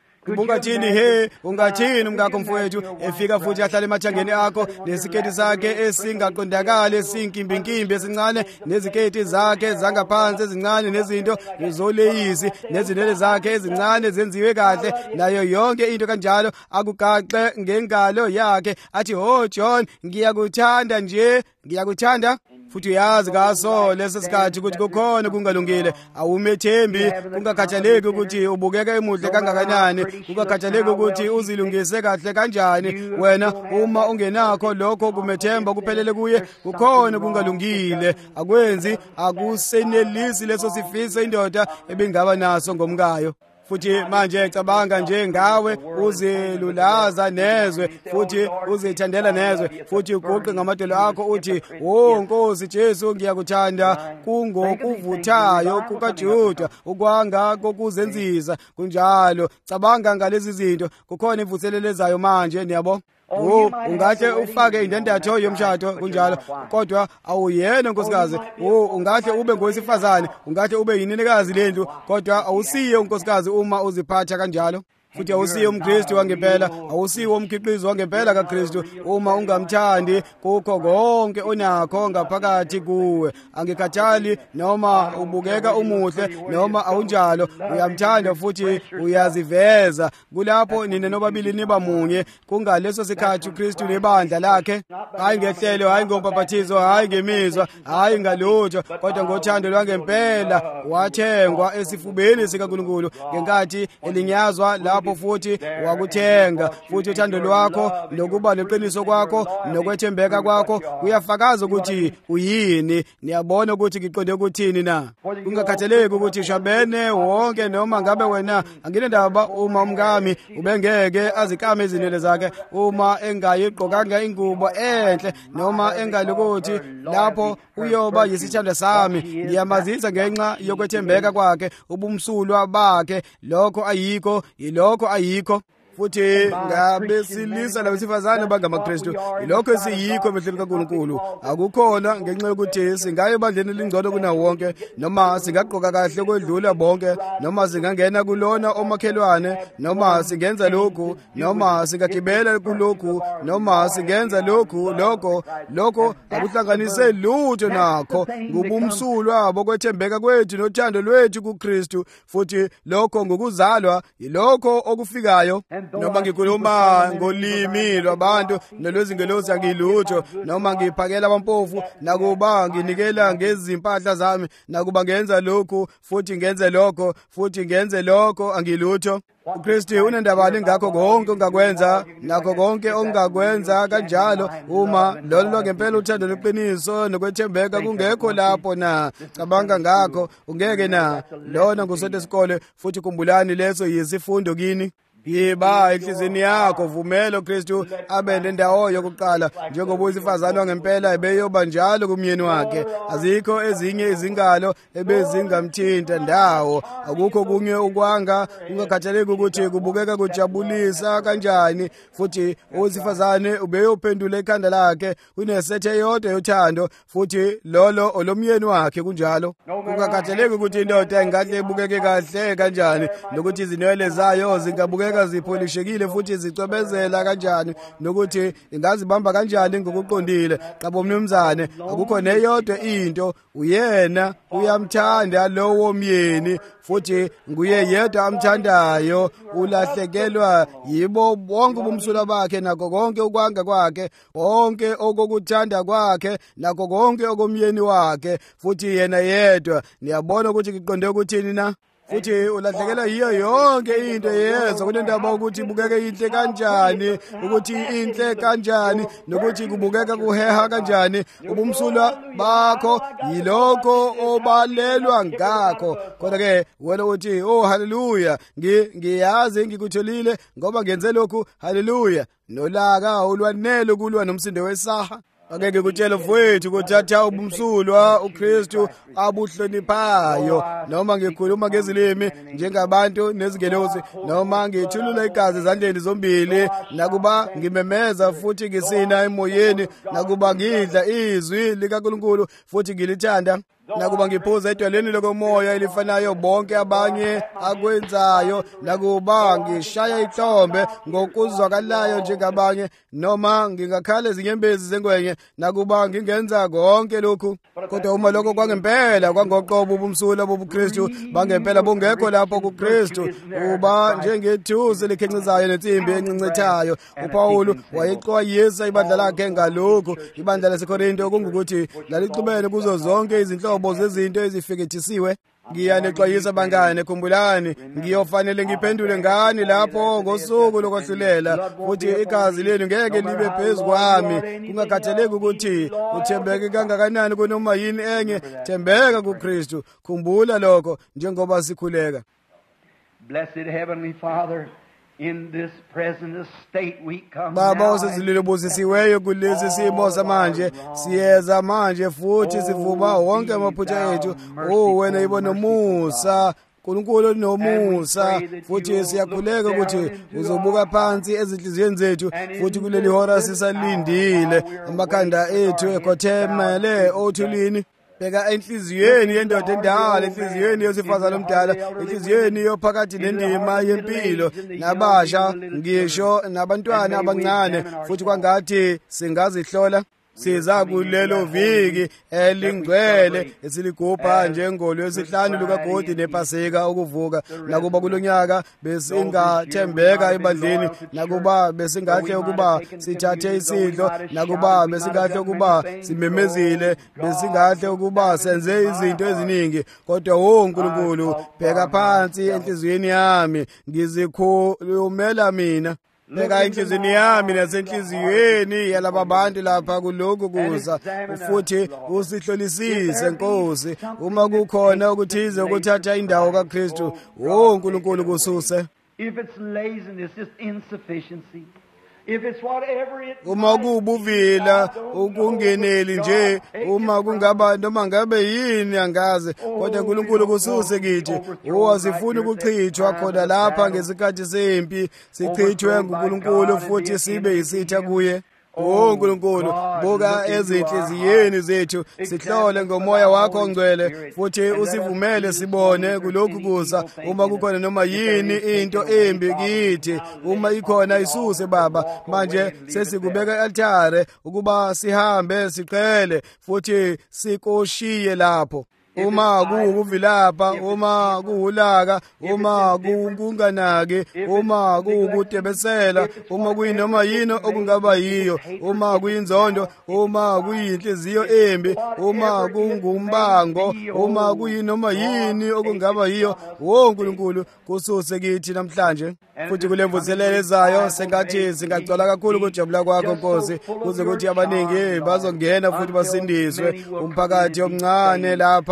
Ungathini umngakho mfowethu efika futhi ahlale emathangeni akho nesiketi sakhe esingaqondakali, esinkimbinkimbi esincane, neziketi zakhe zangaphansi ezincane, nezinto zoleyisi, nezinwele zakhe ezincane zenziwe kahle, nayo yonke into kanjalo, akugaxe ngengalo yakhe athi, "Oh John, ngiyakuthanda nje, ngiyakuthanda." Futhi uyazi ngaso leso sikhathi ukuthi kukhona kungalungile, awumethembi, kungakhathaleki ukuthi ubukeka emuhle kangakanani, kungakhathaleki ukuthi uzilungise kahle kanjani. Wena uma ungenakho lokho kumethemba kuphelele kuye, kukhona kungalungile, akwenzi, akusenelisi leso sifiso indoda ebingaba naso ngomkayo. Futhi manje cabanga nje ngawe uzilulaza nezwe, futhi uzithandela nezwe, futhi uguqe ngamadolo akho uthi, "Oh Nkosi Jesu, ngiyakuthanda kungokuvuthayo kukaJuda, ukwanga kokuzenzisa." Kunjalo cabanga ngalezi zinto, kukhona imvuselelezayo manje, niyabo. Ungahle ufake indandatho yomshado kunjalo, kodwa awuyena unkosikazi. Ungahle ube ngowesifazane, ungahle ube yinenekazi lendlu, kodwa awusiye unkosikazi uma uziphatha kanjalo. Futhi awusiye umKristu wangempela, awusiwe umkhiqizo wangempela kaKristu uma ungamthandi kukho konke onakho ngaphakathi kuwe. Angikhathali noma ubukeka umuhle noma awunjalo, uyamthanda futhi uyaziveza. Kulapho nina nobabili niba munye, kungaleso sikhathi uKristu nebandla lakhe, hayi ngehlelo, hayi ngombaphathizo, hayi ngemizwa, hayi ngalutho, kodwa ngothando lwangempela, wathengwa esifubeni sikaNkulunkulu ngenkathi elinyazwa lapho, futhi wakuthenga, futhi uthando lwakho nokuba leqiniso kwakho nokwethembeka kwakho kuyafakaza ukuthi uyini. Niyabona ukuthi ngiqonde ukuthini na? Kungakhathaleki ukuthi ushabene wonke noma ngabe wena anginendaba uma umkami ubengeke azikame izinwele zakhe, uma engayiqokanga ingubo enhle, noma engalokuthi lapho uyoba yisithanda sami. Ngiyamazisa ngenxa yokwethembeka kwakhe, ubumsulwa bakhe, lokho ayikho, ilokho ayikho. Futhi ngabesilisa labesifazane bangamaKristu, ilokho esiyikho emehlweni kaNkulunkulu. Akukhona ngenxa yokuthi singaye ebandleni elingcono kunawo wonke, noma singaqoka kahle kwedlula bonke, noma singangena kulona omakhelwane, noma singenza lokhu, noma singagibela kulokhu, noma singenza lokhu. Lokho akuhlanganise lutho nakho ngubumsulwa bokwethembeka kwethu nothando lwethu kuKristu. Futhi lokho ngokuzalwa yilokho okufikayo. Noma ngikhuluma ngolimi lwabantu nolwezingelosi angilutho, noma ngiphakela abampofu, nakuba nginikela ngezimpahla zami, nakuba ngenza lokhu futhi ngenze lokho futhi ngenze lokho, angilutho. uKristu unendaba ngakho konke ongakwenza, nakho konke ongakwenza kanjalo, uma lolo ngempela uthando leqiniso nokwethembeka kungekho lapho na. Cabanga ngakho, ungeke na lona ngusonto esikole, futhi kumbulani leso yisifundo kini. yiba enhlizini yakho, vumela uKristu abe nendawo yokuqala, njengoba owesifazane wangempela ebeyoba njalo kumyeni wakhe. Azikho ezinye izingalo ebezingamthinta ndawo, akukho kunye ukwanga, kungakhathaleki ukuthi kubukeka kujabulisa kanjani. Futhi owesifazane ubeyophendula ikhanda lakhe kunesethe yodwa yothando, futhi lolo olomyeni wakhe kunjalo. Kungakhathaleki ukuthi indoda ingahle ibukeke kahle kanjani, nokuthi izinwele zayo zingabukeka zipholishekile futhi zicwebezela kanjani, nokuthi ingazibamba kanjani ngokuqondile. Qabo mnumzane, akukho neyodwa into, uyena uyamthanda lowo myeni, futhi nguye yedwa amthandayo. Ulahlekelwa yibo bonke ubumsulwa bakhe, nakho konke ukwanga kwakhe, konke okokuthanda kwakhe, nakho konke okomyeni wakhe, futhi yena yedwa. Niyabona ukuthi kuqonde ukuthini na? Futhi ulahlekelwa yiyo yonke into yenza kunendaba ukuthi ibukeke inhle kanjani, ukuthi inhle kanjani, nokuthi kubukeka kuheha kanjani. Ubumsulwa bakho yilokho obalelwa ngakho. Kodwa-ke wena uthi, oh haleluya, ngiyazi ngikutholile ngoba ngenze lokhu, haleluya. Nolaka ulwanele ukulwa nomsindo wesaha. Angeke kutshele mfowethu kuthatha ubumsulwa uKristu abuhloniphayo, noma ngikhuluma ngezilimi njengabantu nezingelosi, noma ngithulula igazi ezandleni zombili, nakuba ngimemeza futhi ngisina emoyeni, nakuba ngidla izwi likaNkulunkulu futhi ngilithanda, nakuba ngiphuza edwaleni lokomoya elifanayo bonke abanye akwenzayo, nakuba ngishaya ihlombe ngokuzwakalayo njengabanye, noma ngingakhala ezinyembezi zengwenye, nakuba ngingenza konke lokhu. Kodwa uma lokho kwangempela kwangoqobo ubumsulwa bobuKristu bangempela bungekho lapho kuKristu, uba njengethusi likhencizayo nensimbi encencethayo. uPawulu wayexwayisa ibandla lakhe ngalokhu. Ibandla laseKorinto kungukuthi lalixubene kuzo zonke izinhlobo zezinto ezifikethisiwe. Ngiyanexwayisa bangane, khumbulani, ngiyofanele ngiphendule ngani lapho ngosuku lokwahlulela, futhi igazi lenu ngeke libe phezu kwami. Kungakhathaleki ukuthi uthembeke kangakanani kunoma yini enye, thembeka kuKristu. Khumbula lokho njengoba sikhuleka. Blessed Heavenly Father, in this present state we come Baba now. osezulwini obusisiweyo kulesi simo samanje, siyeza manje futhi sivuma wonke amaphutha ethu. Wena ibo nomusa, Nkulunkulu nomusa, futhi siyakhuleka ukuthi uzobuka phansi ezinhliziyweni zethu, futhi kuleli hora sisalindile amakhanda ethu ekhothemele othulini. Bheka enhliziyweni yendoda endala, enhliziyweni yosifazane omdala, enhliziyweni yophakathi nendima yempilo, nabasha ngisho nabantwana abancane, futhi kwangathi singazihlola. Siza kulelo viki elingcwele esiligubha njengolwesihlanu lukaGodi nePasika ukuvuka, nakuba kulonyaka besingathembeka ebandleni, nakuba besingahle ukuba sithathe isidlo, nakuba besingahle ukuba simemezile, besingahle ukuba senze izinto eziningi. Kodwa uNkulunkulu, bheka phansi enhliziyweni yami, ngizikhulumela mina. Bheka enhliziyweni yami nasenhliziyweni yalaba bantu lapha kulokhu kuza, futhi usihlolisise Nkosi, uma kukhona ukuthize ukuthatha indawo kaKristu. Nkulunkulu kususe. If it's laziness, just insufficiency. If it's whatever it uma kubuvila ukungeneli nje, uma kungaba noma ngabe yini angazi, kodwa uNkulunkulu kususe kithi. Asifuni ukuchithwa khona lapha ngesikhathi sempi, sichithwe nguNkulunkulu futhi sibe yisitha kuye. Nkulunkulu, buka ezinhliziyweni zethu, sihlole ngomoya wakho ongcwele, futhi usivumele sibone kulokhu kuza. Uma kukhona noma yini into embi kithi, uma ikhona isuse Baba. Manje sesikubeka e-altare ukuba sihambe siqhele futhi sikoshiye lapho. Uma kuwuvilapha, uma kuwulaka, uma kunganaki, uma kuwukudebesela, uma kuyinoma yini okungaba yiyo, uma kuyinzondo, uma kuyinhliziyo embi, uma kungumbango, uma kuyinoma yini okungaba yiyo, Nkulunkulu kususe kithi namhlanje. Futhi kule mvuselelo ezayo sengathi singagcwala kakhulu ukujabula kwakho Nkosi, kuze kuthi abaningi bazongena futhi basindiswe. Umphakathi omncane lapha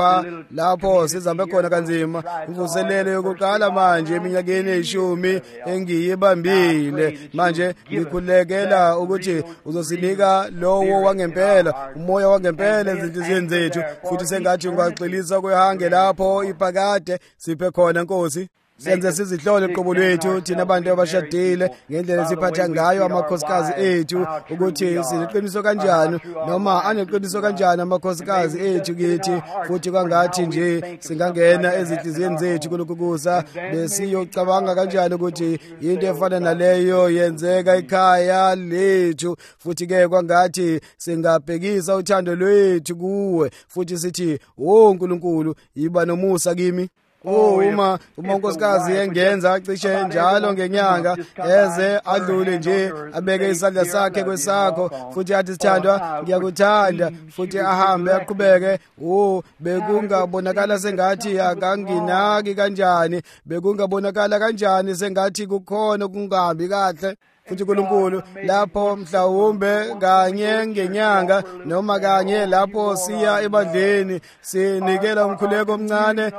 lapha lapho sizambe khona kanzima imvuselelo yokuqala manje eminyakeni eyishumi engiyibambile manje ngikhulekela ukuthi uzosinika lowo wangempela umoya wangempela ezinhliziyweni zethu futhi sengathi ungaxilisa kwehange lapho iphakade siphe khona Nkosi senze sizihlole qobo lwethu thina abantu abashadile ngendlela siphatha ngayo amakhosikazi ethu ukuthi sineqiniso kanjani noma aneqiniso kanjani amakhosikazi ethu kithi futhi kwangathi nje singangena ezinhliziyweni zethu kulokhu kusa besiyocabanga kanjani ukuthi into efana naleyo yenzeka ekhaya lethu futhi ke kwangathi singabhekisa uthando lwethu kuwe futhi sithi Nkulunkulu yiba nomusa kimi uma unkosikazi engenza acishe njalo ngenyanga eze adlule nje abeke isandla sakhe kwesakho futhi athi sithandwa ngiyakuthanda futhi ahambe aqhubeke bekungabonakala sengathi akanginaki kanjani bekungabonakala kanjani sengathi kukhona okungahambi kahle futhi uNkulunkulu lapho mhlawumbe kanye ngenyanga noma kanye lapho siya ebandleni sinikela umkhuleko omncane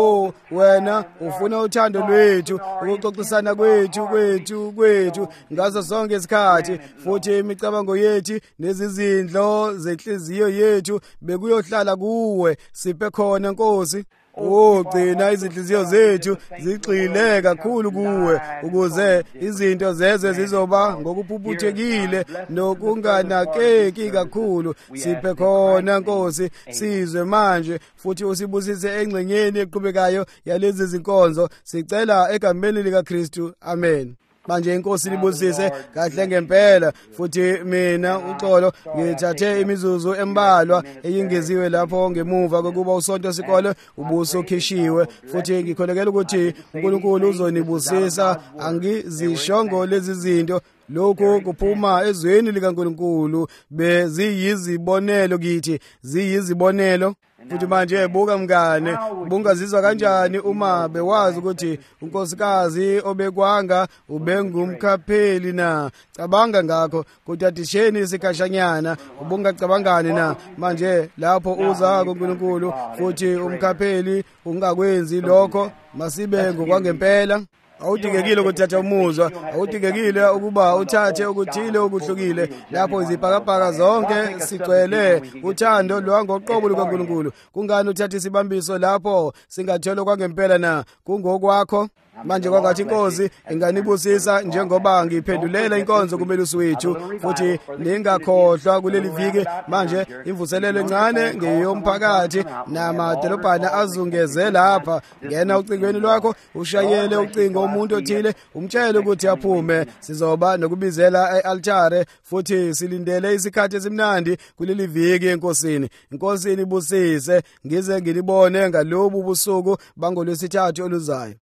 wena ufuna uthando lwethu ukuxoxisana kwethu ngazo zonke isikhathi futhi imicabango yethu nezizindlo zenhliziyo yethu bekuyohlala kuwe siphe khona Nkosi gcina izinhliziyo zethu zigxile kakhulu kuwe ukuze izinto zeze zizoba ngokuphuphethekile nokunganakeki kakhulu siphe khona Nkosi sizwe manje futhi usibusise engxenyeni eqhubekayo yalezi zinkonzo sicela egameni lika Kristu amen manje Inkosi libusise kahle ngempela futhi mina uxolo ngithathe imizuzu embalwa eyingeziwe lapho ngemuva kokuba usonto sikole ubuso khishiwe futhi ngikholekela ukuthi uNkulunkulu uzonibusisa angizishongo lezi zinto lokho kuphuma ezweni likaNkulunkulu beziyizibonelo kithi ziyizibonelo futhi manje buka mngane ubungazizwa kanjani uma bewazi ukuthi unkosikazi obekwanga ubengumkhapheli na cabanga ngakho ukuthi atisheni isikhashanyana ubungacabangani na manje lapho uza kuNkulunkulu futhi umkhapheli ungakwenzi lokho masibe ngokwangempela awudingekile ukuthatha umuzwa awudingekile ukuba uthathe okuthile okuhlukile lapho izibhakabhaka zonke sigcwele uthando lwangoqobo lukaNkulunkulu kungani uthatha isibambiso lapho singathola kwangempela na kungokwakho manje kwangathi Inkosi inganibusisa njengoba ngiphendulela inkonzo kumelusi wethu futhi ningakhohlwa kuleli viki manje imvuselelo encane ngeyomphakathi namadolobhana azungeze lapha ngena ucingweni lwakho ushayele ucingo umuntu othile umtshele ukuthi aphume sizoba nokubizela ealtare futhi silindele isikhathi esimnandi kuleli viki enkosini Inkosi ibusise ngize ngilibone ngalobu busuku bangolwesithathu oluzayo